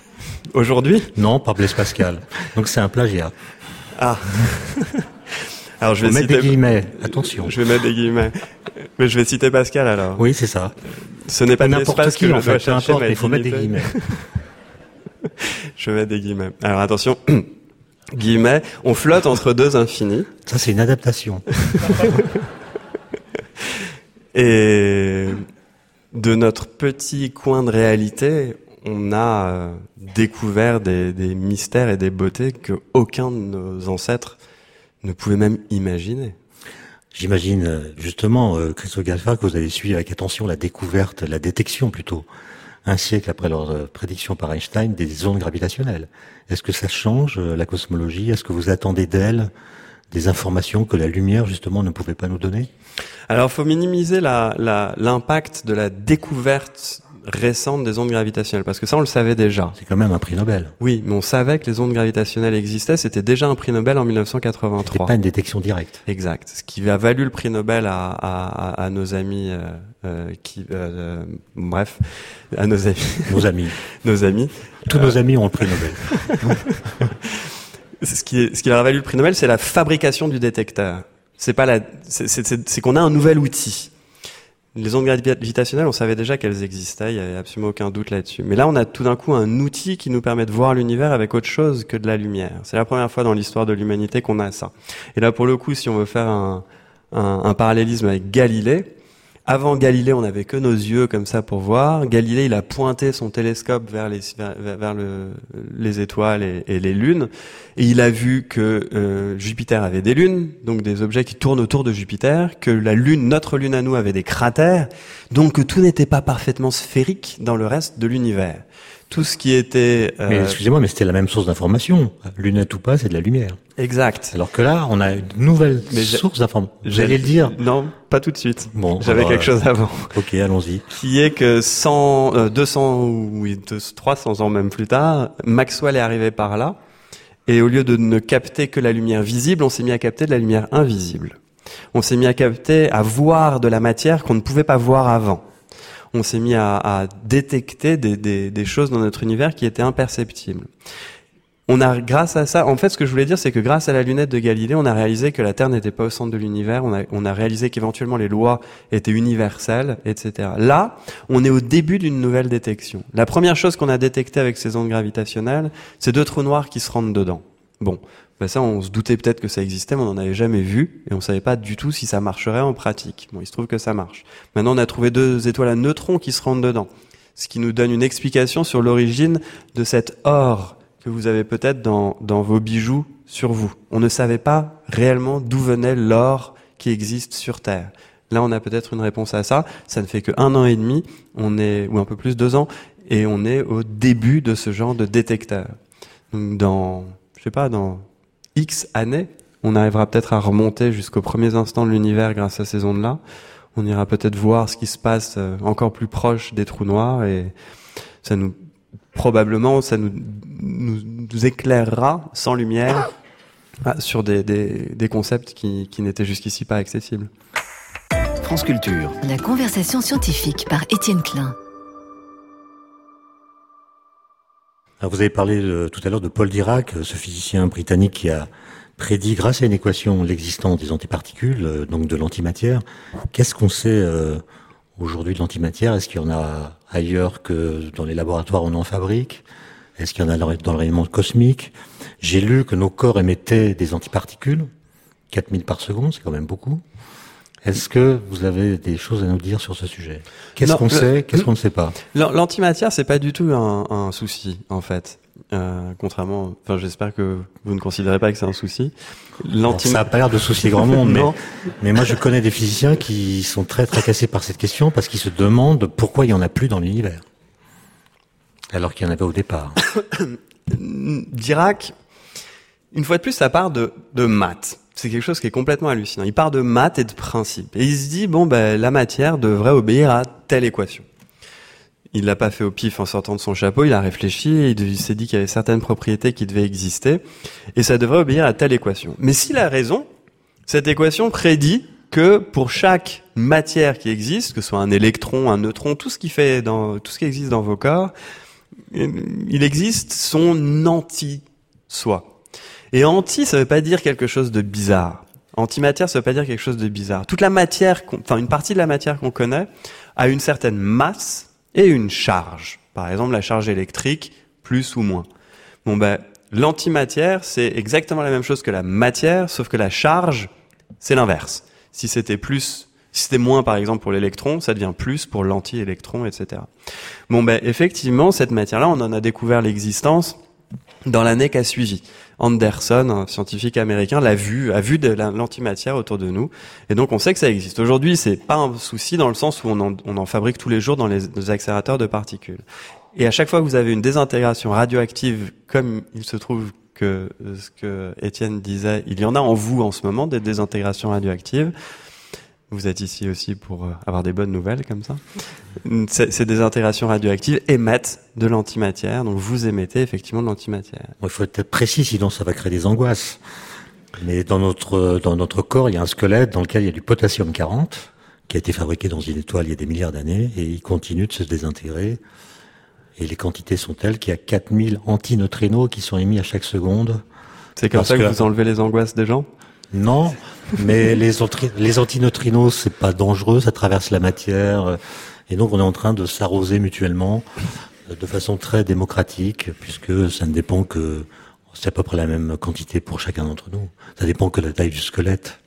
Aujourd'hui? Non, par Blaise Pascal. Donc c'est un plagiat. Ah. Alors je vais mettre citer... des guillemets, attention. Je vais mettre des guillemets. Mais je vais citer Pascal alors. Oui, c'est ça. Ce n'est pas n'importe qui, que en je dois fait, peu chercher, importe, mais mais il faut mettre des dignité. guillemets. Je vais mettre des guillemets. Alors attention, guillemets, on flotte entre deux infinis. Ça, c'est une adaptation. Et de notre petit coin de réalité, on a euh, découvert des, des mystères et des beautés que aucun de nos ancêtres ne pouvait même imaginer. J'imagine, euh, justement, euh, Christophe Galfard, que vous avez suivi avec attention la découverte, la détection plutôt, un siècle après leur euh, prédiction par Einstein, des ondes gravitationnelles. Est-ce que ça change euh, la cosmologie? Est-ce que vous attendez d'elle des informations que la lumière, justement, ne pouvait pas nous donner? Alors, il faut minimiser la, la, l'impact de la découverte récente des ondes gravitationnelles, parce que ça, on le savait déjà. C'est quand même un prix Nobel. Oui, mais on savait que les ondes gravitationnelles existaient. C'était déjà un prix Nobel en dix-neuf cent quatre-vingt-trois. C'était pas une détection directe. Exact. Ce qui a valu le prix Nobel à, à, à nos amis, euh, euh, qui, euh, euh, bref, à nos amis. Nos amis. nos amis. Tous euh... nos amis ont le prix Nobel. Ce qui, est, ce qui leur a valu le prix Nobel, c'est la fabrication du détecteur. C'est pas la, c'est, c'est, c'est, c'est qu'on a un nouvel outil. Les ondes gravitationnelles, on savait déjà qu'elles existaient, il y avait absolument aucun doute là-dessus. Mais là, on a tout d'un coup un outil qui nous permet de voir l'univers avec autre chose que de la lumière. C'est la première fois dans l'histoire de l'humanité qu'on a ça. Et là, pour le coup, si on veut faire un, un, un parallélisme avec Galilée, avant Galilée, on n'avait que nos yeux comme ça pour voir. Galilée, il a pointé son télescope vers les, vers, vers le, les étoiles et, et les lunes, et il a vu que euh, Jupiter avait des lunes, donc des objets qui tournent autour de Jupiter, que la lune, notre lune à nous, avait des cratères, donc que tout n'était pas parfaitement sphérique dans le reste de l'univers. Tout ce qui était... Euh... Mais excusez-moi, mais c'était la même source d'information. Lunette ou pas, c'est de la lumière. Exact. Alors que là, on a une nouvelle mais source d'information. J'allais le dire. Non, pas tout de suite. Bon, j'avais alors, quelque chose avant. Ok, allons-y. Qui est que cent, euh, deux cents ou oui, trois cents ans même plus tard, Maxwell est arrivé par là, et au lieu de ne capter que la lumière visible, on s'est mis à capter de la lumière invisible. On s'est mis à capter, à voir de la matière qu'on ne pouvait pas voir avant. On s'est mis à, à détecter des, des, des choses dans notre univers qui étaient imperceptibles. On a, grâce à ça, en fait, ce que je voulais dire, c'est que grâce à la lunette de Galilée, on a réalisé que la Terre n'était pas au centre de l'univers. On a, on a réalisé qu'éventuellement les lois étaient universelles, et cetera. Là, on est au début d'une nouvelle détection. La première chose qu'on a détectée avec ces ondes gravitationnelles, c'est deux trous noirs qui se rentrent dedans. Bon, ben ça, on se doutait peut-être que ça existait, mais on n'en avait jamais vu, et on savait pas du tout si ça marcherait en pratique. Bon, il se trouve que ça marche. Maintenant, on a trouvé deux étoiles à neutrons qui se rentrent dedans, ce qui nous donne une explication sur l'origine de cet or que vous avez peut-être dans, dans vos bijoux sur vous. On ne savait pas réellement d'où venait l'or qui existe sur Terre. Là, on a peut-être une réponse à ça. Ça ne fait que un an et demi, on est, ou un peu plus, deux ans, et on est au début de ce genre de détecteur. Donc, dans, je sais pas, dans X années, on arrivera peut-être à remonter jusqu'aux premiers instants de l'univers grâce à ces ondes-là. On ira peut-être voir ce qui se passe encore plus proche des trous noirs, et ça nous, probablement, ça nous, nous, nous éclairera sans lumière sur des, des, des concepts qui, qui n'étaient jusqu'ici pas accessibles. France Culture. La conversation scientifique par Étienne Klein. Alors vous avez parlé de, tout à l'heure de Paul Dirac, ce physicien britannique qui a prédit grâce à une équation l'existence des antiparticules, donc de l'antimatière. Qu'est-ce qu'on sait euh, aujourd'hui de l'antimatière? Est-ce qu'il y en a ailleurs que dans les laboratoires on en fabrique? Est-ce qu'il y en a dans le rayonnement cosmique? J'ai lu que nos corps émettaient des antiparticules, quatre mille par seconde, c'est quand même beaucoup. Est-ce que vous avez des choses à nous dire sur ce sujet? Qu'est-ce non, qu'on le, sait, qu'est-ce qu'on ne sait pas? L'antimatière, c'est pas du tout un, un souci, en fait. Euh, contrairement, enfin, j'espère que vous ne considérez pas que c'est un souci. Alors, ça a pas l'air de soucier grand monde, mais, mais moi je connais des physiciens qui sont très tracassés par cette question parce qu'ils se demandent pourquoi il y en a plus dans l'univers, alors qu'il y en avait au départ. Dirac, une fois de plus, ça part de, de maths. C'est quelque chose qui est complètement hallucinant. Il part de maths et de principes. Et il se dit, bon, ben, la matière devrait obéir à telle équation. Il l'a pas fait au pif en sortant de son chapeau, il a réfléchi, et il s'est dit qu'il y avait certaines propriétés qui devaient exister, et ça devrait obéir à telle équation. Mais s'il a raison, cette équation prédit que pour chaque matière qui existe, que ce soit un électron, un neutron, tout ce qui fait dans, tout ce qui existe dans vos corps, il existe son anti-soi. Et anti, ça veut pas dire quelque chose de bizarre. Antimatière, ça veut pas dire quelque chose de bizarre. Toute la matière, enfin une partie de la matière qu'on connaît, a une certaine masse et une charge. Par exemple, la charge électrique, plus ou moins. Bon ben, l'antimatière, c'est exactement la même chose que la matière, sauf que la charge, c'est l'inverse. Si c'était plus, si c'était moins, par exemple, pour l'électron, ça devient plus pour l'anti-électron, et cetera. Bon ben, effectivement, cette matière-là, on en a découvert l'existence dans l'année qui a suivi. Anderson, un scientifique américain, l'a vu, a vu de l'antimatière autour de nous, et donc on sait que ça existe. Aujourd'hui, c'est pas un souci dans le sens où on en, on en fabrique tous les jours dans les, les accélérateurs de particules. Et à chaque fois que vous avez une désintégration radioactive, comme il se trouve que ce que Étienne disait, il y en a en vous en ce moment des désintégrations radioactives. Vous êtes ici aussi pour avoir des bonnes nouvelles comme ça. Ces, ces désintégrations radioactives émettent de l'antimatière, donc vous émettez effectivement de l'antimatière. Il faut être précis, sinon ça va créer des angoisses. Mais dans notre dans notre corps, il y a un squelette dans lequel il y a du potassium quarante qui a été fabriqué dans une étoile il y a des milliards d'années et il continue de se désintégrer. Et les quantités sont telles qu'il y a quatre mille antineutrinos qui sont émis à chaque seconde. C'est comme ça que, que vous enlevez les angoisses des gens ? Non, mais les, antri- les antineutrinos, c'est pas dangereux, ça traverse la matière. Et donc on est en train de s'arroser mutuellement de façon très démocratique, puisque ça ne dépend que... C'est à peu près la même quantité pour chacun d'entre nous. Ça dépend que de la taille du squelette.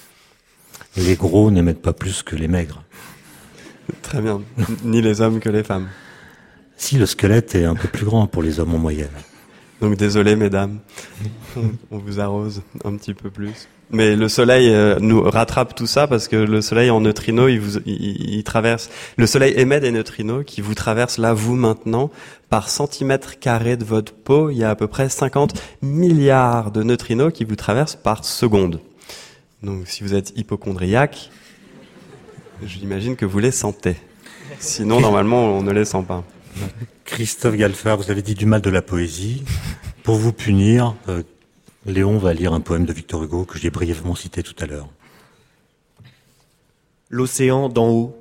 Les gros n'émettent pas plus que les maigres. Très bien. Ni les hommes que les femmes. Si, le squelette est un peu plus grand pour les hommes en moyenne. Donc désolé mesdames, on vous arrose un petit peu plus. Mais le soleil euh, nous rattrape tout ça parce que le soleil en neutrinos, il, vous, il, il traverse. Le soleil émet des neutrinos qui vous traversent là, vous maintenant, par centimètre carré de votre peau. Il y a à peu près cinquante milliards de neutrinos qui vous traversent par seconde. Donc si vous êtes hypocondriaque, j'imagine que vous les sentez. Sinon, normalement, on ne les sent pas. Christophe Galfard, vous avez dit du mal de la poésie. Pour vous punir, euh, Léon va lire un poème de Victor Hugo que j'ai brièvement cité tout à l'heure. L'océan d'en haut.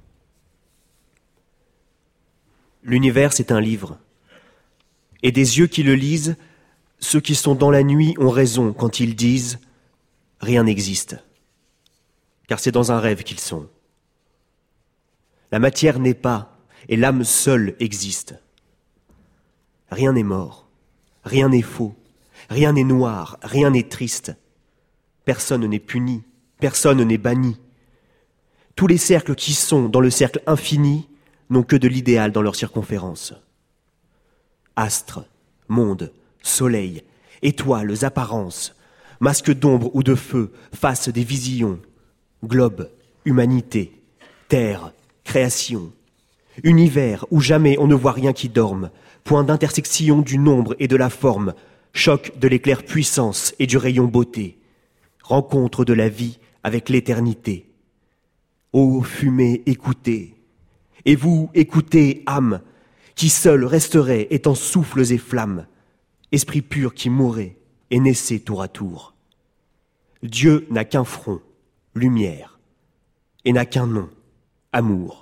L'univers, c'est un livre. Et des yeux qui le lisent, ceux qui sont dans la nuit ont raison quand ils disent « rien n'existe ». Car c'est dans un rêve qu'ils sont. La matière n'est pas, et l'âme seule existe. Rien n'est mort, rien n'est faux, rien n'est noir, rien n'est triste. Personne n'est puni, personne n'est banni. Tous les cercles qui sont dans le cercle infini n'ont que de l'idéal dans leur circonférence. Astres, mondes, soleil, étoiles, apparences, masques d'ombre ou de feu, faces des visions, globes, humanité, terre, création, univers où jamais on ne voit rien qui dorme, point d'intersection du nombre et de la forme, choc de l'éclair puissance et du rayon beauté, rencontre de la vie avec l'éternité. Ô fumée, écoutez, et vous écoutez, âme, qui seule resterait étant souffles et flammes, esprit pur qui mourrait et naissait tour à tour. Dieu n'a qu'un front, lumière, et n'a qu'un nom, amour.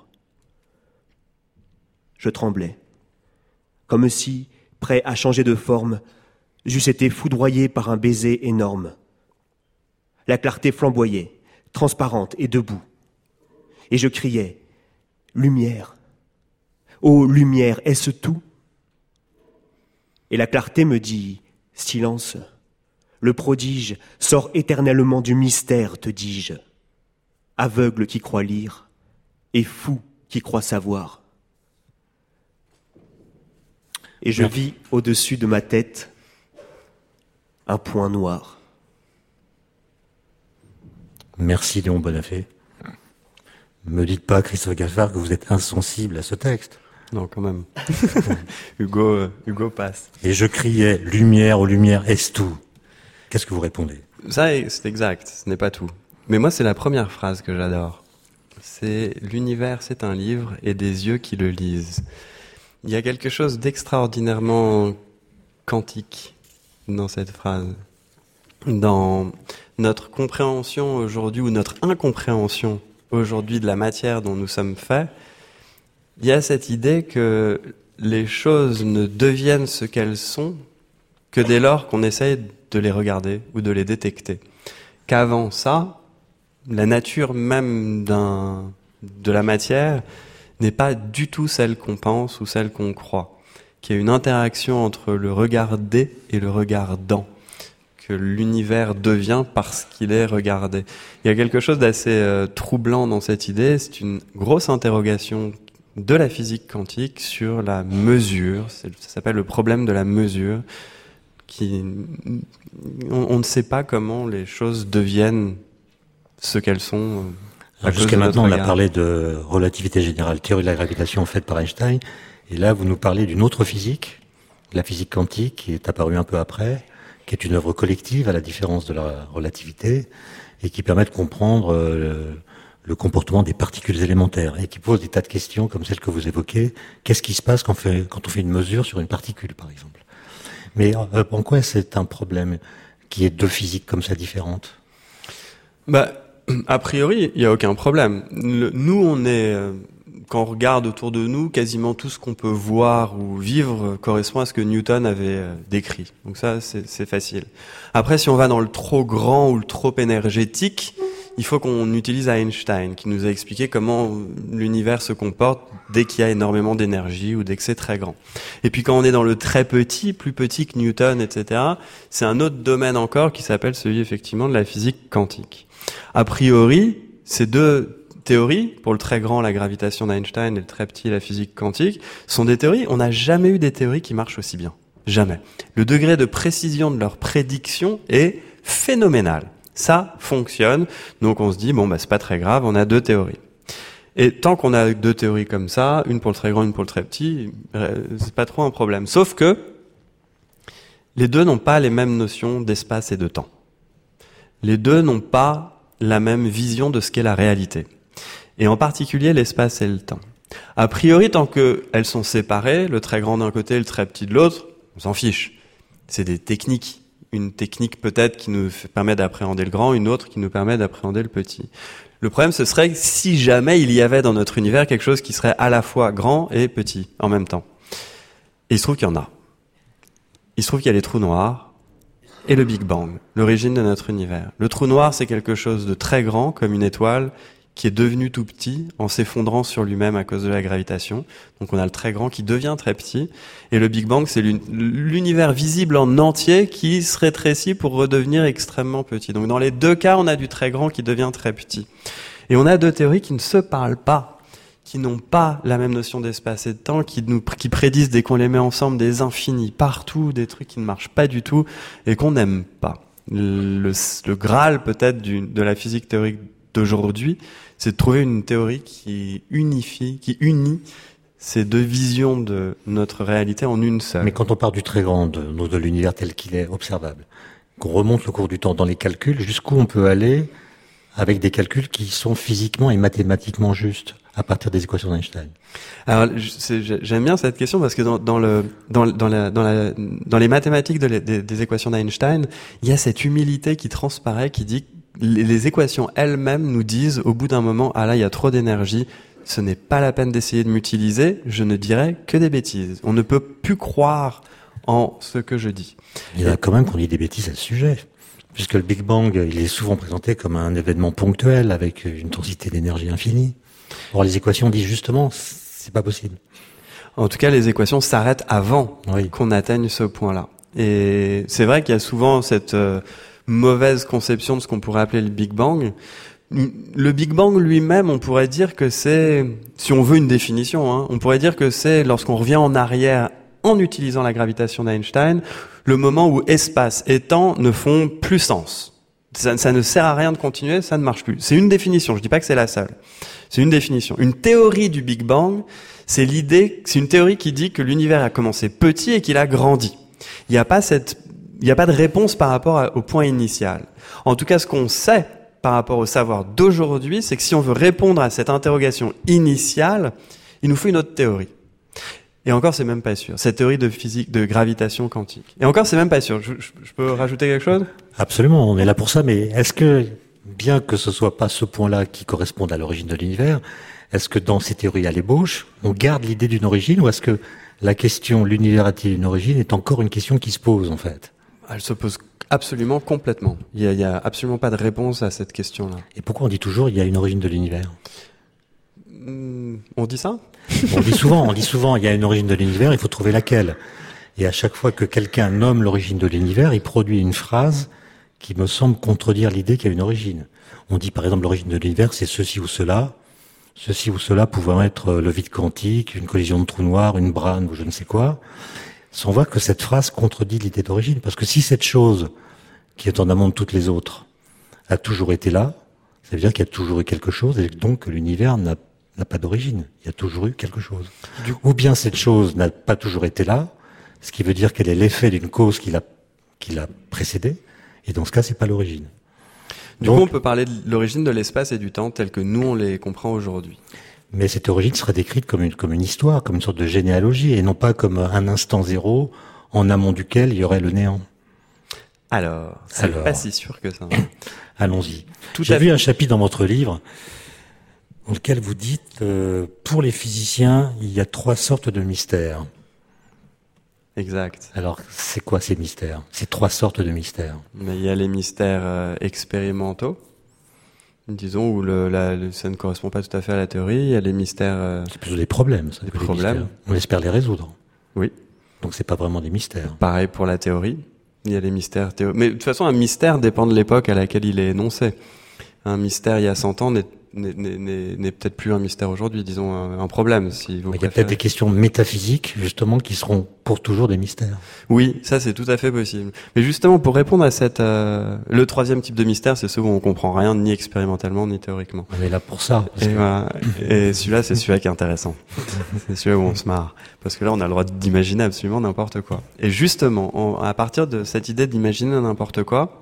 Je tremblais, comme si, prêt à changer de forme, j'eusse été foudroyé par un baiser énorme. La clarté flamboyait, transparente et debout. Et je criais, « Lumière, ô lumière, est-ce tout ?» Et la clarté me dit, « Silence, le prodige sort éternellement du mystère, te dis-je. Aveugle qui croit lire, et fou qui croit savoir. » Et je vis au-dessus de ma tête un point noir. Merci Léon Bonafé. Me dites pas, Christophe Galfard, que vous êtes insensible à ce texte. Non, quand même. Hugo, euh, Hugo passe. Et je criais, lumière aux lumières, est-ce tout ? Qu'est-ce que vous répondez ? Ça, c'est exact, ce n'est pas tout. Mais moi, c'est la première phrase que j'adore. C'est « L'univers, c'est un livre et des yeux qui le lisent ». Il y a quelque chose d'extraordinairement quantique dans cette phrase. Dans notre compréhension aujourd'hui, ou notre incompréhension aujourd'hui de la matière dont nous sommes faits, il y a cette idée que les choses ne deviennent ce qu'elles sont que dès lors qu'on essaye de les regarder ou de les détecter. qu'avant ça, la nature même d'un, de la matière n'est pas du tout celle qu'on pense ou celle qu'on croit. Qu'il y a une interaction entre le regardé et le regardant. Que l'univers devient parce qu'il est regardé. Il y a quelque chose d'assez euh, troublant dans cette idée. C'est une grosse interrogation de la physique quantique sur la mesure. C'est, ça s'appelle le problème de la mesure. Qui, on, on ne sait pas comment les choses deviennent ce qu'elles sont. Alors jusqu'à maintenant, on a parlé de relativité générale, théorie de la gravitation faite par Einstein. Et là, vous nous parlez d'une autre physique, la physique quantique, qui est apparue un peu après, qui est une œuvre collective à la différence de la relativité, et qui permet de comprendre le, le comportement des particules élémentaires, et qui pose des tas de questions comme celles que vous évoquez. Qu'est-ce qui se passe quand on fait, quand on fait une mesure sur une particule, par exemple? Mais euh, en quoi c'est un problème qu'il y ait deux physiques comme ça différentes? Bah, a priori, il n'y a aucun problème. Le, nous, on est... Euh, quand on regarde autour de nous, quasiment tout ce qu'on peut voir ou vivre correspond à ce que Newton avait décrit. Donc ça, c'est, c'est facile. Après, si on va dans le trop grand ou le trop énergétique, il faut qu'on utilise Einstein, qui nous a expliqué comment l'univers se comporte dès qu'il y a énormément d'énergie ou dès que c'est très grand. Et puis quand on est dans le très petit, plus petit que Newton, et cetera, c'est un autre domaine encore qui s'appelle celui effectivement de la physique quantique. A priori, ces deux théories, pour le très grand, la gravitation d'Einstein, et le très petit, la physique quantique, sont des théories. On n'a jamais eu des théories qui marchent aussi bien. Jamais. Le degré de précision de leur prédiction est phénoménal. Ça fonctionne. Donc on se dit, bon, bah, c'est pas très grave, on a deux théories. Et tant qu'on a deux théories comme ça, une pour le très grand, une pour le très petit, c'est pas trop un problème. Sauf que les deux n'ont pas les mêmes notions d'espace et de temps. Les deux n'ont pas la même vision de ce qu'est la réalité. Et en particulier l'espace et le temps. A priori, tant qu'elles sont séparées, le très grand d'un côté et le très petit de l'autre, on s'en fiche. C'est des techniques. Une technique peut-être qui nous permet d'appréhender le grand, une autre qui nous permet d'appréhender le petit. Le problème, ce serait si jamais il y avait dans notre univers quelque chose qui serait à la fois grand et petit en même temps. Et il se trouve qu'il y en a. Il se trouve qu'il y a les trous noirs et le Big Bang, l'origine de notre univers. Le trou noir, c'est quelque chose de très grand, comme une étoile, qui est devenu tout petit en s'effondrant sur lui-même à cause de la gravitation. Donc on a le très grand qui devient très petit. Et le Big Bang, c'est l'univers visible en entier qui se rétrécit pour redevenir extrêmement petit. Donc dans les deux cas, on a du très grand qui devient très petit. Et on a deux théories qui ne se parlent pas, qui n'ont pas la même notion d'espace et de temps, qui nous qui prédisent dès qu'on les met ensemble des infinis partout, des trucs qui ne marchent pas du tout et qu'on n'aime pas. Le, le, le Graal peut-être du, de la physique théorique d'aujourd'hui, c'est de trouver une théorie qui unifie, qui unit ces deux visions de notre réalité en une seule. Mais quand on part du très grand, de, de l'univers tel qu'il est observable, qu'on remonte le cours du temps dans les calculs, jusqu'où on peut aller avec des calculs qui sont physiquement et mathématiquement justes à partir des équations d'Einstein? Alors, c'est, j'aime bien cette question parce que dans, dans le, dans, dans la, dans la, dans les mathématiques de les, des, des équations d'Einstein, il y a cette humilité qui transparaît, qui dit que les, les équations elles-mêmes nous disent au bout d'un moment, ah là, il y a trop d'énergie, ce n'est pas la peine d'essayer de m'utiliser, je ne dirai que des bêtises. On ne peut plus croire en ce que je dis. Il y a quand même qu'on dit des bêtises à ce sujet. Puisque le Big Bang, il est souvent présenté comme un événement ponctuel avec une densité d'énergie infinie. Or, les équations disent justement, c'est pas possible. En tout cas, les équations s'arrêtent avant oui. qu'on atteigne ce point-là. Et c'est vrai qu'il y a souvent cette euh, mauvaise conception de ce qu'on pourrait appeler le Big Bang. Le Big Bang lui-même, on pourrait dire que c'est, si on veut une définition, hein, on pourrait dire que c'est lorsqu'on revient en arrière en utilisant la gravitation d'Einstein, le moment où espace et temps ne font plus sens. Ça, ça ne sert à rien de continuer, ça ne marche plus. C'est une définition, je dis pas que c'est la seule. C'est une définition. Une théorie du Big Bang, c'est l'idée, c'est une théorie qui dit que l'univers a commencé petit et qu'il a grandi. Il n'y a pas cette, il n'y a pas de réponse par rapport à, au point initial. En tout cas, ce qu'on sait par rapport au savoir d'aujourd'hui, c'est que si on veut répondre à cette interrogation initiale, il nous faut une autre théorie. Et encore, c'est même pas sûr. Cette théorie de physique, de gravitation quantique. Et encore, c'est même pas sûr. Je, je, je peux rajouter quelque chose? Absolument, on est là pour ça, mais est-ce que, bien que ce soit pas ce point-là qui corresponde à l'origine de l'univers, est-ce que dans ces théories à l'ébauche, on garde l'idée d'une origine, ou est-ce que la question, l'univers a-t-il une origine, est encore une question qui se pose, en fait? Elle se pose absolument complètement. Il y a, il y a absolument pas de réponse à cette question-là. Et pourquoi on dit toujours il y a une origine de l'univers? Hum, on dit ça? On dit souvent, on dit souvent il y a une origine de l'univers, il faut trouver laquelle. Et à chaque fois que quelqu'un nomme l'origine de l'univers, il produit une phrase qui me semble contredire l'idée qu'il y a une origine. On dit par exemple l'origine de l'univers, c'est ceci ou cela. Ceci ou cela pouvant être le vide quantique, une collision de trous noirs, une brane ou je ne sais quoi. On voit que cette phrase contredit l'idée d'origine. Parce que si cette chose, qui est en amont de toutes les autres, a toujours été là, ça veut dire qu'il y a toujours eu quelque chose et donc que l'univers n'a, n'a pas d'origine. Il y a toujours eu quelque chose. Du... Ou bien cette chose n'a pas toujours été là, ce qui veut dire qu'elle est l'effet d'une cause qui l'a, qui l'a précédée. Et dans ce cas, c'est pas l'origine. Du Donc, coup, on peut parler de l'origine de l'espace et du temps tel que nous, on les comprend aujourd'hui. Mais cette origine serait décrite comme une, comme une histoire, comme une sorte de généalogie, et non pas comme un instant zéro en amont duquel il y aurait le néant. Alors, c'est Alors, pas si sûr que ça. Allons-y. Tout J'ai vu fait. un chapitre dans votre livre dans lequel vous dites euh, pour les physiciens, il y a trois sortes de mystères. Exact. Alors, c'est quoi ces mystères? Ces trois sortes de mystères? Mais il y a les mystères euh, expérimentaux, disons, où le, la, le, ça ne correspond pas tout à fait à la théorie. Il y a les mystères... Euh, c'est plutôt des problèmes, ça. Des problèmes. On espère les résoudre. Oui. Donc c'est pas vraiment des mystères. Pareil pour la théorie. Il y a les mystères théoriques. Mais de toute façon, un mystère dépend de l'époque à laquelle il est énoncé. Un mystère il y a cent ans n'est N'est, n'est, n'est peut-être plus un mystère aujourd'hui, disons un, un problème, si vous préférez. Il y a peut-être des questions métaphysiques, justement, qui seront pour toujours des mystères. Oui, ça c'est tout à fait possible. Mais justement, pour répondre à cette... Euh, le troisième type de mystère, c'est ceux où on comprend rien, ni expérimentalement, ni théoriquement. On est là pour ça. Et, que... voilà. Et celui-là, c'est celui-là qui est intéressant. C'est celui-là où on se marre. Parce que là, on a le droit d'imaginer absolument n'importe quoi. Et justement, on, à partir de cette idée d'imaginer n'importe quoi,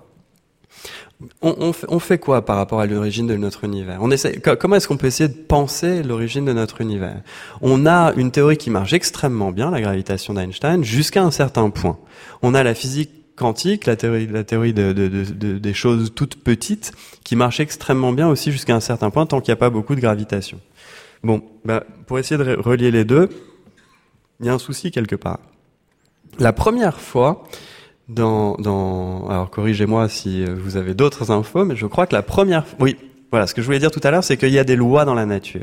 On, on, fait, on fait quoi par rapport à l'origine de notre univers? On essaie, comment est-ce qu'on peut essayer de penser l'origine de notre univers? On a une théorie qui marche extrêmement bien, la gravitation d'Einstein, jusqu'à un certain point. On a la physique quantique, la théorie, la théorie de, de, de, de, des choses toutes petites, qui marche extrêmement bien aussi jusqu'à un certain point, tant qu'il n'y a pas beaucoup de gravitation. Bon, bah, pour essayer de relier les deux, il y a un souci quelque part. La première fois... Dans, dans, alors corrigez-moi si vous avez d'autres infos, mais je crois que la première, oui, voilà, ce que je voulais dire tout à l'heure, c'est qu'il y a des lois dans la nature.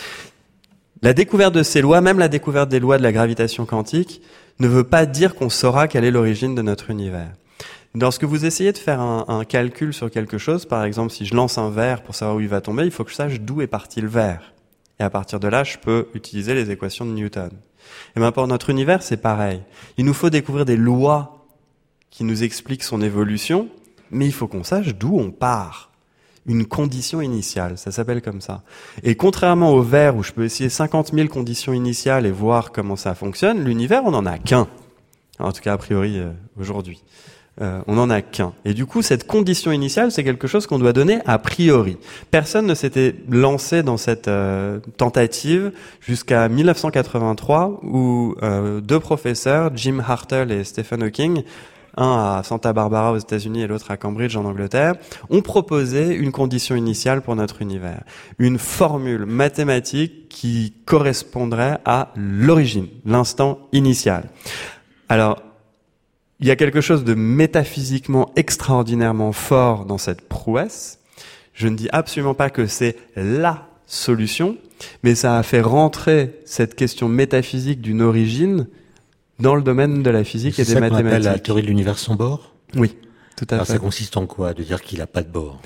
La découverte de ces lois, même la découverte des lois de la gravitation quantique, ne veut pas dire qu'on saura quelle est l'origine de notre univers. Lorsque vous essayez de faire un, un calcul sur quelque chose, par exemple, si je lance un verre pour savoir où il va tomber, il faut que je sache d'où est parti le verre. Et à partir de là, je peux utiliser les équations de Newton. Et bien pour notre univers, c'est pareil. Il nous faut découvrir des lois qui nous explique son évolution, mais il faut qu'on sache d'où on part. Une condition initiale, ça s'appelle comme ça. Et contrairement au verre où je peux essayer cinquante mille conditions initiales et voir comment ça fonctionne, l'univers, on n'en a qu'un. En tout cas, a priori, euh, aujourd'hui. Euh, on n'en a qu'un. Et du coup, cette condition initiale, c'est quelque chose qu'on doit donner a priori. Personne ne s'était lancé dans cette euh, tentative jusqu'à mille neuf cent quatre-vingt-trois, où euh, deux professeurs, Jim Hartle et Stephen Hawking, un à Santa Barbara aux États-Unis et l'autre à Cambridge en Angleterre, ont proposé une condition initiale pour notre univers. Une formule mathématique qui correspondrait à l'origine, l'instant initial. Alors, il y a quelque chose de métaphysiquement extraordinairement fort dans cette prouesse. Je ne dis absolument pas que c'est la solution, mais ça a fait rentrer cette question métaphysique d'une origine dans le domaine de la physique et des mathématiques. C'est ça qu'on appelle la théorie de l'univers sans bord? Oui, tout à Alors fait. Ça consiste en quoi? De dire qu'il n'a pas de bord?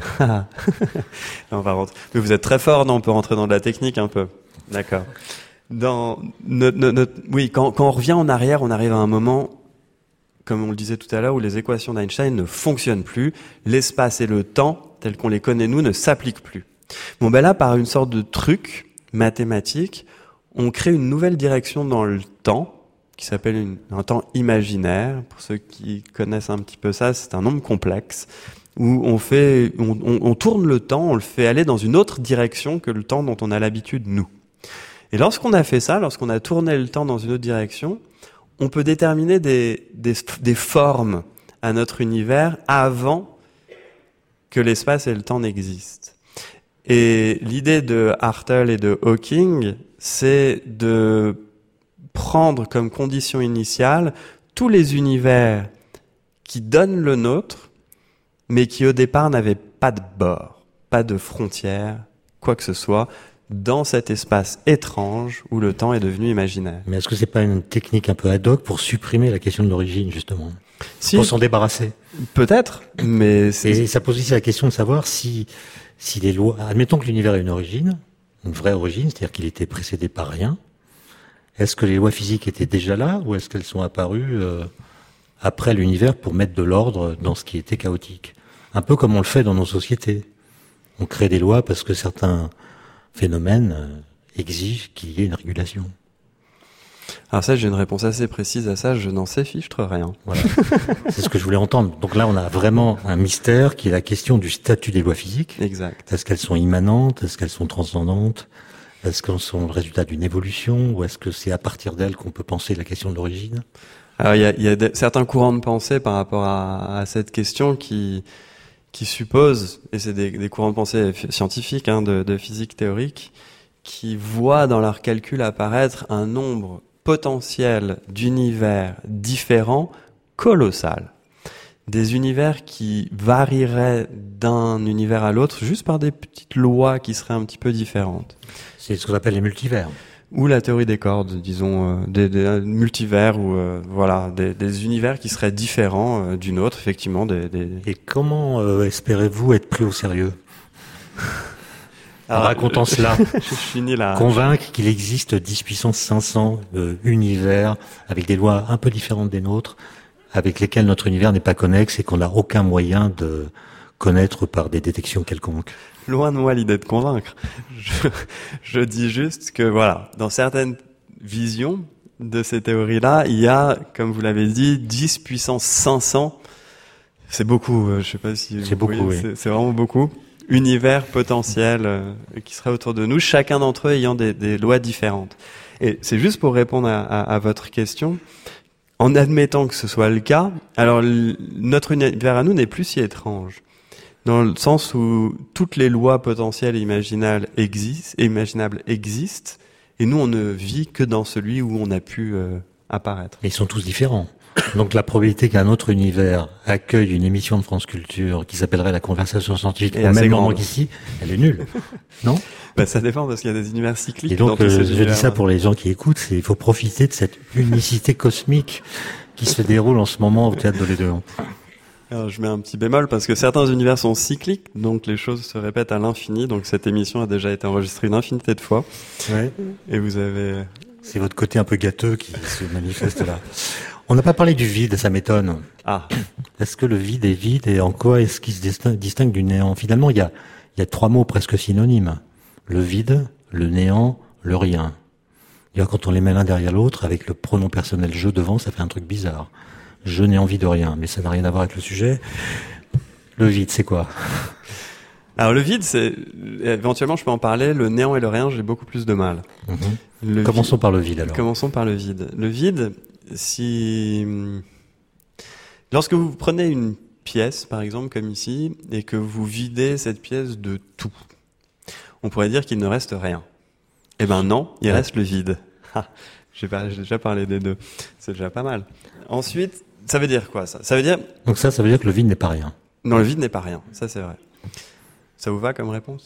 On va rentrer. Mais vous êtes très fort, non? On peut rentrer dans de la technique un peu. D'accord. Dans notre, notre, oui, quand, quand on revient en arrière, on arrive à un moment, comme on le disait tout à l'heure, où les équations d'Einstein ne fonctionnent plus. L'espace et le temps, tels qu'on les connaît nous, ne s'appliquent plus. Bon, ben là, par une sorte de truc mathématique, on crée une nouvelle direction dans le temps, qui s'appelle une, un temps imaginaire. Pour ceux qui connaissent un petit peu ça, c'est un nombre complexe où on fait, on, on, on tourne le temps, on le fait aller dans une autre direction que le temps dont on a l'habitude nous. Et lorsqu'on a fait ça, lorsqu'on a tourné le temps dans une autre direction, on peut déterminer des, des, des formes à notre univers avant que l'espace et le temps n'existent. Et l'idée de Hartle et de Hawking, c'est de prendre comme condition initiale tous les univers qui donne le nôtre, mais qui au départ n'avait pas de bord, pas de frontières, quoi que ce soit, dans cet espace étrange où le temps est devenu imaginaire. Mais est-ce que c'est pas une technique un peu ad hoc pour supprimer la question de l'origine, justement? Si, pour s'en débarrasser? Peut-être, mais... C'est... Et ça pose aussi la question de savoir si, si les lois... Admettons que l'univers ait une origine, une vraie origine, c'est-à-dire qu'il était précédé par rien. Est-ce que les lois physiques étaient déjà là, ou est-ce qu'elles sont apparues euh, après l'univers pour mettre de l'ordre dans ce qui était chaotique? Un peu comme on le fait dans nos sociétés. On crée des lois parce que certains phénomènes euh, exigent qu'il y ait une régulation. Alors ça, j'ai une réponse assez précise à ça, je n'en sais fichtre rien. Voilà. C'est ce que je voulais entendre. Donc là, on a vraiment un mystère qui est la question du statut des lois physiques. Exact. Est-ce qu'elles sont immanentes? Est-ce qu'elles sont transcendantes? Est-ce qu'elles sont le résultat d'une évolution? Ou est-ce que c'est à partir d'elles qu'on peut penser la question de l'origine? Alors il y a, il y a des, certains courants de pensée par rapport à, à cette question qui, qui supposent, et c'est des, des courants de pensée scientifiques, hein, de, de physique théorique, qui voient dans leurs calculs apparaître un nombre potentiel d'univers différents colossal. Des univers qui varieraient d'un univers à l'autre juste par des petites lois qui seraient un petit peu différentes. C'est ce qu'on appelle les multivers. Ou la théorie des cordes, disons, euh, des, des multivers, ou euh, voilà, des, des univers qui seraient différents euh, d'une autre, effectivement. Des, des... Et comment euh, espérez-vous être pris au sérieux en racontant cela? Je finis là. Convaincre qu'il existe dix puissance cinq cents euh, univers avec des lois un peu différentes des nôtres, avec lesquelles notre univers n'est pas connexe et qu'on n'a aucun moyen de connaître par des détections quelconques. Loin de moi l'idée de convaincre. Je, je dis juste que voilà, dans certaines visions de ces théories-là, il y a, comme vous l'avez dit, dix puissance cinq cents. C'est beaucoup, je sais pas si c'est vous beaucoup, voyez, oui. c'est, c'est vraiment beaucoup. Univers potentiels euh, qui seraient autour de nous, chacun d'entre eux ayant des, des lois différentes. Et c'est juste pour répondre à, à, à votre question. En admettant que ce soit le cas, alors l- notre univers à nous n'est plus si étrange. Dans le sens où toutes les lois potentielles et imaginables existent, et imaginables existent, et nous on ne vit que dans celui où on a pu euh, apparaître. Mais ils sont tous différents. Donc la probabilité qu'un autre univers accueille une émission de France Culture qui s'appellerait la conversation scientifique au même moment qu'ici, elle est nulle, non? Bah, ça dépend parce qu'il y a des univers cycliques. Et donc dans tous euh, ces je dis ça pour les gens qui écoutent, c'est il faut profiter de cette unicité cosmique qui se déroule en ce moment au théâtre de l'Odéon. Alors, je mets un petit bémol parce que certains univers sont cycliques, donc les choses se répètent à l'infini. Donc cette émission a déjà été enregistrée une infinité de fois. Ouais. Et vous avez... C'est votre côté un peu gâteux qui se manifeste là. On n'a pas parlé du vide, ça m'étonne. Ah. Est-ce que le vide est vide et en quoi est-ce qu'il se distingue, distingue du néant? Finalement, il y a, il y a trois mots presque synonymes. Le vide, le néant, le rien. D'ailleurs, quand on les met l'un derrière l'autre, avec le pronom personnel je devant, ça fait un truc bizarre. Je n'ai envie de rien, mais ça n'a rien à voir avec le sujet. Le vide, c'est quoi? Alors le vide, c'est éventuellement je peux en parler. Le néant et le rien, j'ai beaucoup plus de mal. Mmh. Le Commençons vide, par le vide alors. Commençons par le vide. Le vide, si lorsque vous prenez une pièce, par exemple comme ici, et que vous videz cette pièce de tout, on pourrait dire qu'il ne reste rien. Eh ben non, il ouais. reste le vide. J'ai, pas, j'ai déjà parlé des deux. C'est déjà pas mal. Ensuite, ça veut dire quoi ça? Ça veut dire. Donc ça, ça veut dire que le vide n'est pas rien. Non, le vide n'est pas rien. Ça, c'est vrai. Ça vous va comme réponse?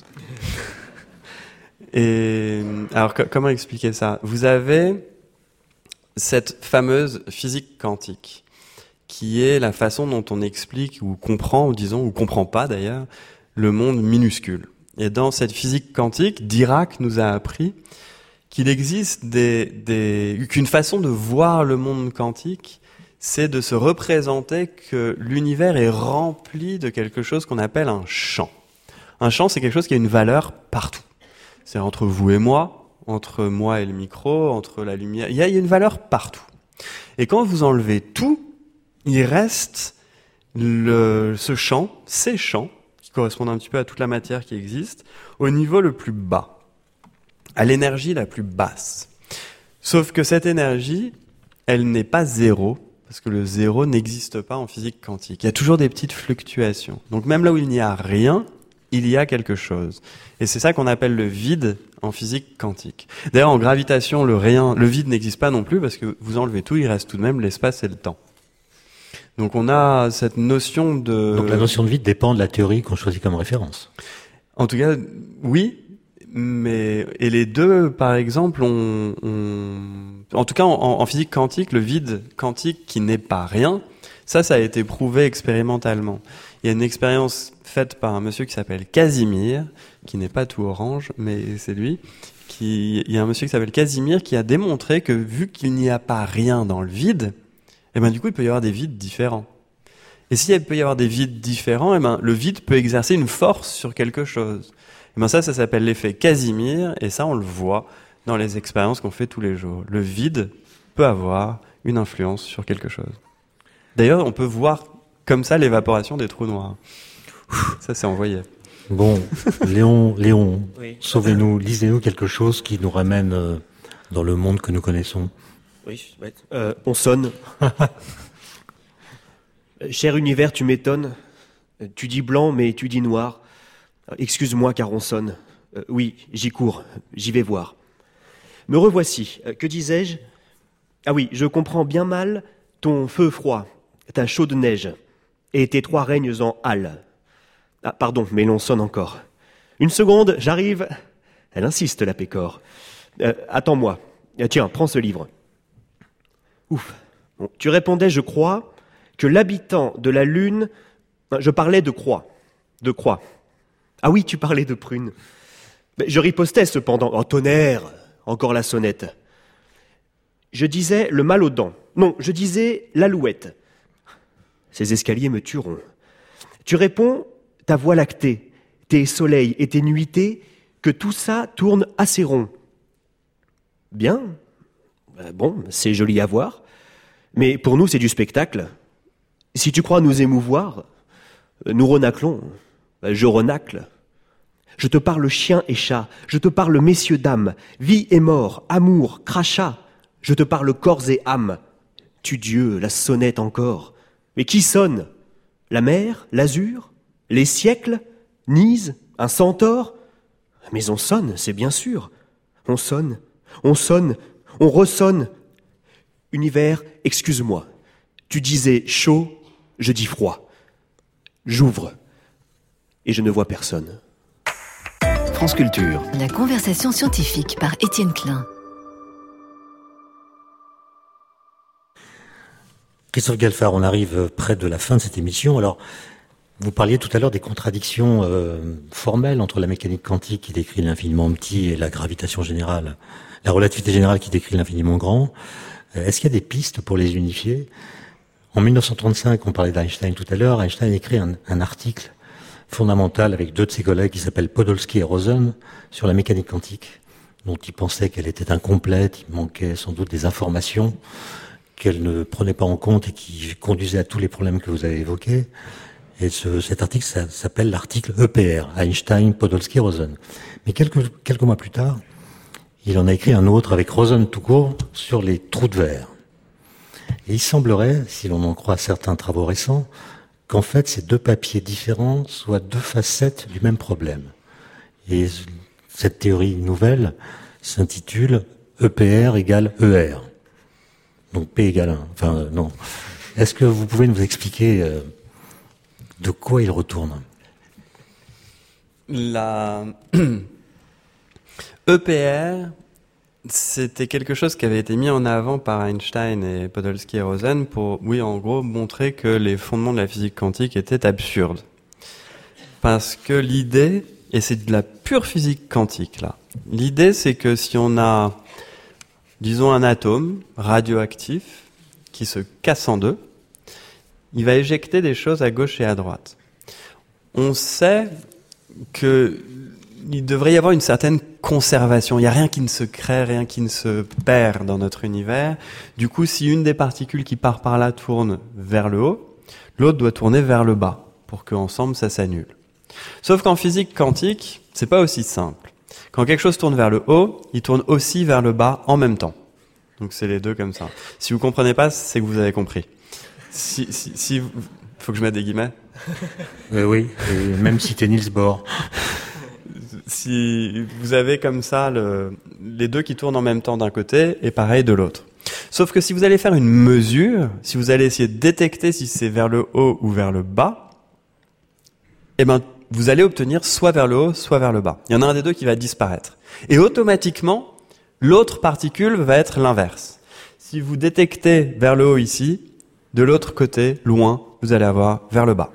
Et alors, co- comment expliquer ça? Vous avez cette fameuse physique quantique, qui est la façon dont on explique ou comprend, ou disons, ou comprend pas d'ailleurs, le monde minuscule. Et dans cette physique quantique, Dirac nous a appris qu'il existe des, des, qu'une façon de voir le monde quantique, c'est de se représenter que l'univers est rempli de quelque chose qu'on appelle un champ. Un champ, c'est quelque chose qui a une valeur partout. C'est entre vous et moi, entre moi et le micro, entre la lumière. Il y a, il y a une valeur partout. Et quand vous enlevez tout, il reste le, ce champ, ces champs, qui correspondent un petit peu à toute la matière qui existe, au niveau le plus bas, à l'énergie la plus basse. Sauf que cette énergie, elle n'est pas zéro, parce que le zéro n'existe pas en physique quantique. Il y a toujours des petites fluctuations. Donc même là où il n'y a rien, il y a quelque chose. Et c'est ça qu'on appelle le vide en physique quantique. D'ailleurs, en gravitation, le rien, le vide n'existe pas non plus, parce que vous enlevez tout, il reste tout de même l'espace et le temps. Donc on a cette notion de... Donc la notion de vide dépend de la théorie qu'on choisit comme référence. En tout cas, oui, mais et les deux, par exemple, on, on... en tout cas en, en physique quantique, le vide quantique qui n'est pas rien, ça, ça a été prouvé expérimentalement. Il y a une expérience faite par un monsieur qui s'appelle Casimir, qui n'est pas tout orange, mais c'est lui. Qui... Il y a un monsieur qui s'appelle Casimir qui a démontré que vu qu'il n'y a pas rien dans le vide, eh ben du coup, il peut y avoir des vides différents. Et s'il peut y avoir des vides différents, eh ben le vide peut exercer une force sur quelque chose. Eh ben ça, ça s'appelle l'effet Casimir, et ça, on le voit dans les expériences qu'on fait tous les jours. Le vide peut avoir une influence sur quelque chose. D'ailleurs, on peut voir comme ça l'évaporation des trous noirs. Ça, c'est envoyé. Bon, Léon, Léon, Oui. sauvez-nous, lisez-nous quelque chose qui nous ramène euh, dans le monde que nous connaissons. Oui, ouais. euh, on sonne. Cher univers, tu m'étonnes. Tu dis blanc, mais tu dis noir. Excuse-moi, car on sonne. Euh, oui, j'y cours, j'y vais voir. Me revoici. Euh, que disais-je ? Ah oui, je comprends bien mal ton feu froid, ta chaude neige, et tes trois règnes en halle. Ah, pardon, mais l'on sonne encore. Une seconde, j'arrive. Elle insiste, la pécore. Euh, attends-moi. Euh, tiens, prends ce livre. Ouf. Bon, tu répondais, je crois, que l'habitant de la Lune... Je parlais de croix. De croix. Ah oui, tu parlais de prune. Mais je ripostais cependant. Oh, tonnerre, encore la sonnette. Je disais le mal aux dents. Non, je disais l'alouette. Ces escaliers me tueront. Tu réponds, ta voie lactée, tes soleils et tes nuitées, que tout ça tourne assez rond. Bien. Bon, c'est joli à voir. Mais pour nous, c'est du spectacle. Si tu crois nous émouvoir, nous renaclons. Je renacle. Je te parle chien et chat. Je te parle messieurs, dames. Vie et mort, amour, crachat. Je te parle corps et âme. Tu Dieu, la sonnette encore. Mais qui sonne ? La mer, l'azur, les siècles, Nise, un centaure ? Mais on sonne, c'est bien sûr. On sonne, on sonne, on ressonne. Univers, excuse-moi. Tu disais chaud, je dis froid. J'ouvre et je ne vois personne. France Culture. La conversation scientifique par Étienne Klein. Christophe Galfard, on arrive près de la fin de cette émission. Alors, vous parliez tout à l'heure des contradictions euh, formelles entre la mécanique quantique qui décrit l'infiniment petit et la gravitation générale, la relativité générale qui décrit l'infiniment grand. Euh, est-ce qu'il y a des pistes pour les unifier ? En mille neuf cent trente-cinq, on parlait d'Einstein tout à l'heure, Einstein écrit un, un article fondamental avec deux de ses collègues qui s'appellent Podolsky et Rosen sur la mécanique quantique, dont il pensait qu'elle était incomplète, il manquait sans doute des informations qu'elle ne prenait pas en compte et qui conduisaient à tous les problèmes que vous avez évoqués. Et ce, cet article ça, s'appelle l'article E P R, Einstein, Podolsky, Rosen. Mais quelques, quelques mois plus tard, il en a écrit un autre avec Rosen tout court sur les trous de verre. Et il semblerait, si l'on en croit certains travaux récents, qu'en fait ces deux papiers différents soient deux facettes du même problème. Et cette théorie nouvelle s'intitule E P R égale E R. Donc P égale un. Enfin, euh, non. Est-ce que vous pouvez nous expliquer euh, de quoi il retourne ? La E P R, c'était quelque chose qui avait été mis en avant par Einstein et Podolsky et Rosen pour, oui, en gros, montrer que les fondements de la physique quantique étaient absurdes. Parce que l'idée, et c'est de la pure physique quantique, là, l'idée, c'est que si on a, disons, un atome radioactif qui se casse en deux, il va éjecter des choses à gauche et à droite. On sait que il devrait y avoir une certaine conservation. Il n'y a rien qui ne se crée, rien qui ne se perd dans notre univers. Du coup, si une des particules qui part par là tourne vers le haut, l'autre doit tourner vers le bas pour qu'ensemble ça s'annule. Sauf qu'en physique quantique, c'est pas aussi simple. Quand quelque chose tourne vers le haut, il tourne aussi vers le bas en même temps. Donc c'est les deux comme ça. Si vous comprenez pas, c'est que vous avez compris. Si, si, si, faut que je mette des guillemets. euh, Oui, et même si t'es Niels Bohr. Si vous avez comme ça le, les deux qui tournent en même temps d'un côté et pareil de l'autre. Sauf que si vous allez faire une mesure, si vous allez essayer de détecter si c'est vers le haut ou vers le bas, eh ben, vous allez obtenir soit vers le haut, soit vers le bas. Il y en a un des deux qui va disparaître. Et automatiquement, l'autre particule va être l'inverse. Si vous détectez vers le haut ici, de l'autre côté, loin, vous allez avoir vers le bas.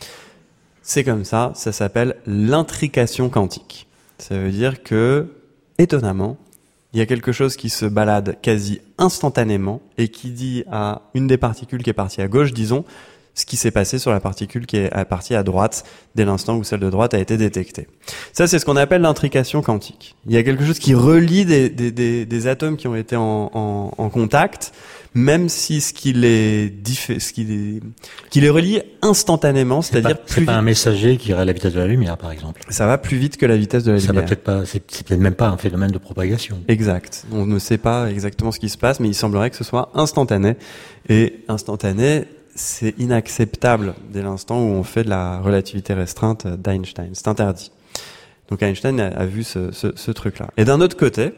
C'est comme ça, ça s'appelle l'intrication quantique. Ça veut dire que, étonnamment, il y a quelque chose qui se balade quasi instantanément et qui dit à une des particules qui est partie à gauche, disons, ce qui s'est passé sur la particule qui est partie à droite dès l'instant où celle de droite a été détectée. Ça, c'est ce qu'on appelle l'intrication quantique. Il y a quelque chose qui relie des, des, des, des atomes qui ont été en, en, en contact, même si ce qui les, diffé- ce qui les, qui les relie instantanément, c'est c'est-à-dire pas, plus c'est pas vite. un messager qui irait à la vitesse de la lumière, par exemple. Ça va plus vite que la vitesse de la Ça lumière. va peut-être pas, c'est, c'est peut-être même pas un phénomène de propagation. Exact. On ne sait pas exactement ce qui se passe, mais il semblerait que ce soit instantané. Et instantané, c'est inacceptable dès l'instant où on fait de la relativité restreinte d'Einstein. C'est interdit. Donc Einstein a, a vu ce, ce, ce truc-là. Et d'un autre côté,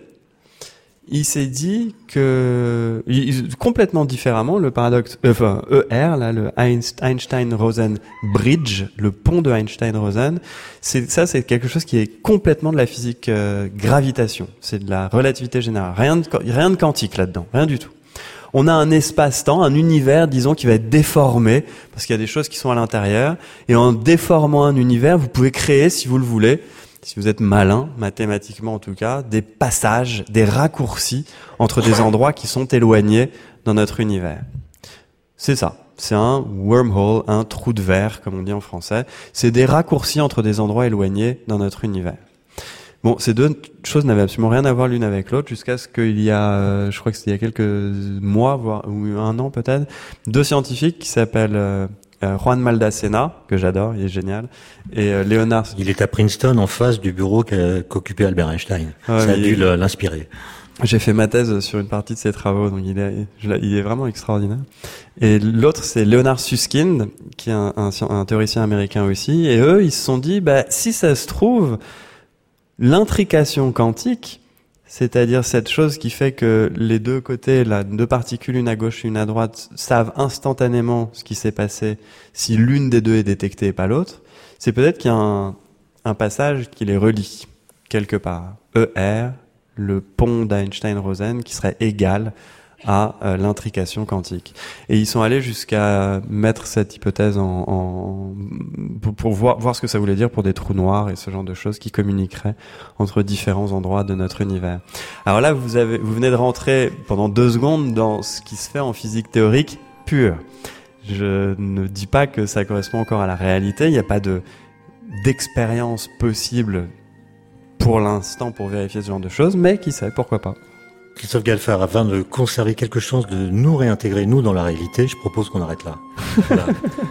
il s'est dit que, il, complètement différemment, le paradoxe, euh, enfin, E R, là, le Einstein-Rosen Bridge, le pont de Einstein-Rosen, c'est, ça, c'est quelque chose qui est complètement de la physique euh, gravitation. C'est de la relativité générale. Rien de, rien de quantique là-dedans. Rien du tout. On a un espace-temps, un univers, disons, qui va être déformé, parce qu'il y a des choses qui sont à l'intérieur, et en déformant un univers, vous pouvez créer, si vous le voulez, si vous êtes malin, mathématiquement en tout cas, des passages, des raccourcis entre des endroits qui sont éloignés dans notre univers. C'est ça. C'est un wormhole, un trou de verre, comme on dit en français. C'est des raccourcis entre des endroits éloignés dans notre univers. Bon, ces deux choses n'avaient absolument rien à voir l'une avec l'autre jusqu'à ce qu'il y a, euh, je crois que c'était il y a quelques mois, voire ou un an peut-être, deux scientifiques qui s'appellent euh, euh, Juan Maldacena, que j'adore, il est génial, et euh, Leonard. Il est à Princeton, en face du bureau qu'a, qu'occupait Albert Einstein. Ouais, ça a dû il... l'inspirer. J'ai fait ma thèse sur une partie de ses travaux, donc il est, il est vraiment extraordinaire. Et l'autre, c'est Leonard Susskind, qui est un, un, un théoricien américain aussi, et eux, ils se sont dit, bah, si ça se trouve, l'intrication quantique, c'est-à-dire cette chose qui fait que les deux côtés, là, deux particules, une à gauche et une à droite, savent instantanément ce qui s'est passé si l'une des deux est détectée et pas l'autre, c'est peut-être qu'il y a un, un passage qui les relie, quelque part. E R, le pont d'Einstein-Rosen, qui serait égal à euh, l'intrication quantique. Et ils sont allés jusqu'à mettre cette hypothèse en, en pour, pour voir, voir ce que ça voulait dire pour des trous noirs et ce genre de choses qui communiqueraient entre différents endroits de notre univers. Alors là, vous avez, vous venez de rentrer pendant deux secondes dans ce qui se fait en physique théorique pure. Je ne dis pas que ça correspond encore à la réalité. Il n'y a pas de d'expérience possible pour l'instant pour vérifier ce genre de choses, mais qui sait, pourquoi pas. Christophe Galfard, afin de conserver quelque chose de nous réintégrer, nous, dans la réalité, je propose qu'on arrête là. Voilà.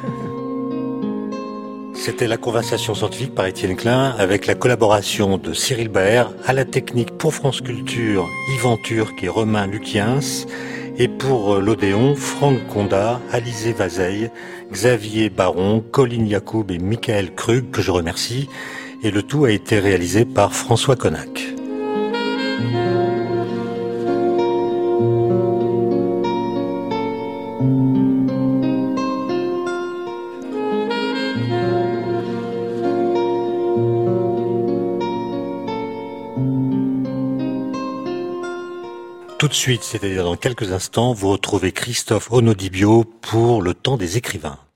C'était la conversation scientifique par Étienne Klein avec la collaboration de Cyril Baer, à la technique pour France Culture, Yvan Turc et Romain Luquiens, et pour l'Odéon, Franck Condat, Alizé Vazeille, Xavier Baron, Colline Yacoub et Michael Krug, que je remercie, et le tout a été réalisé par François Connac. Tout de suite, c'est-à-dire dans quelques instants, vous retrouvez Christophe Onodibio pour le temps des écrivains.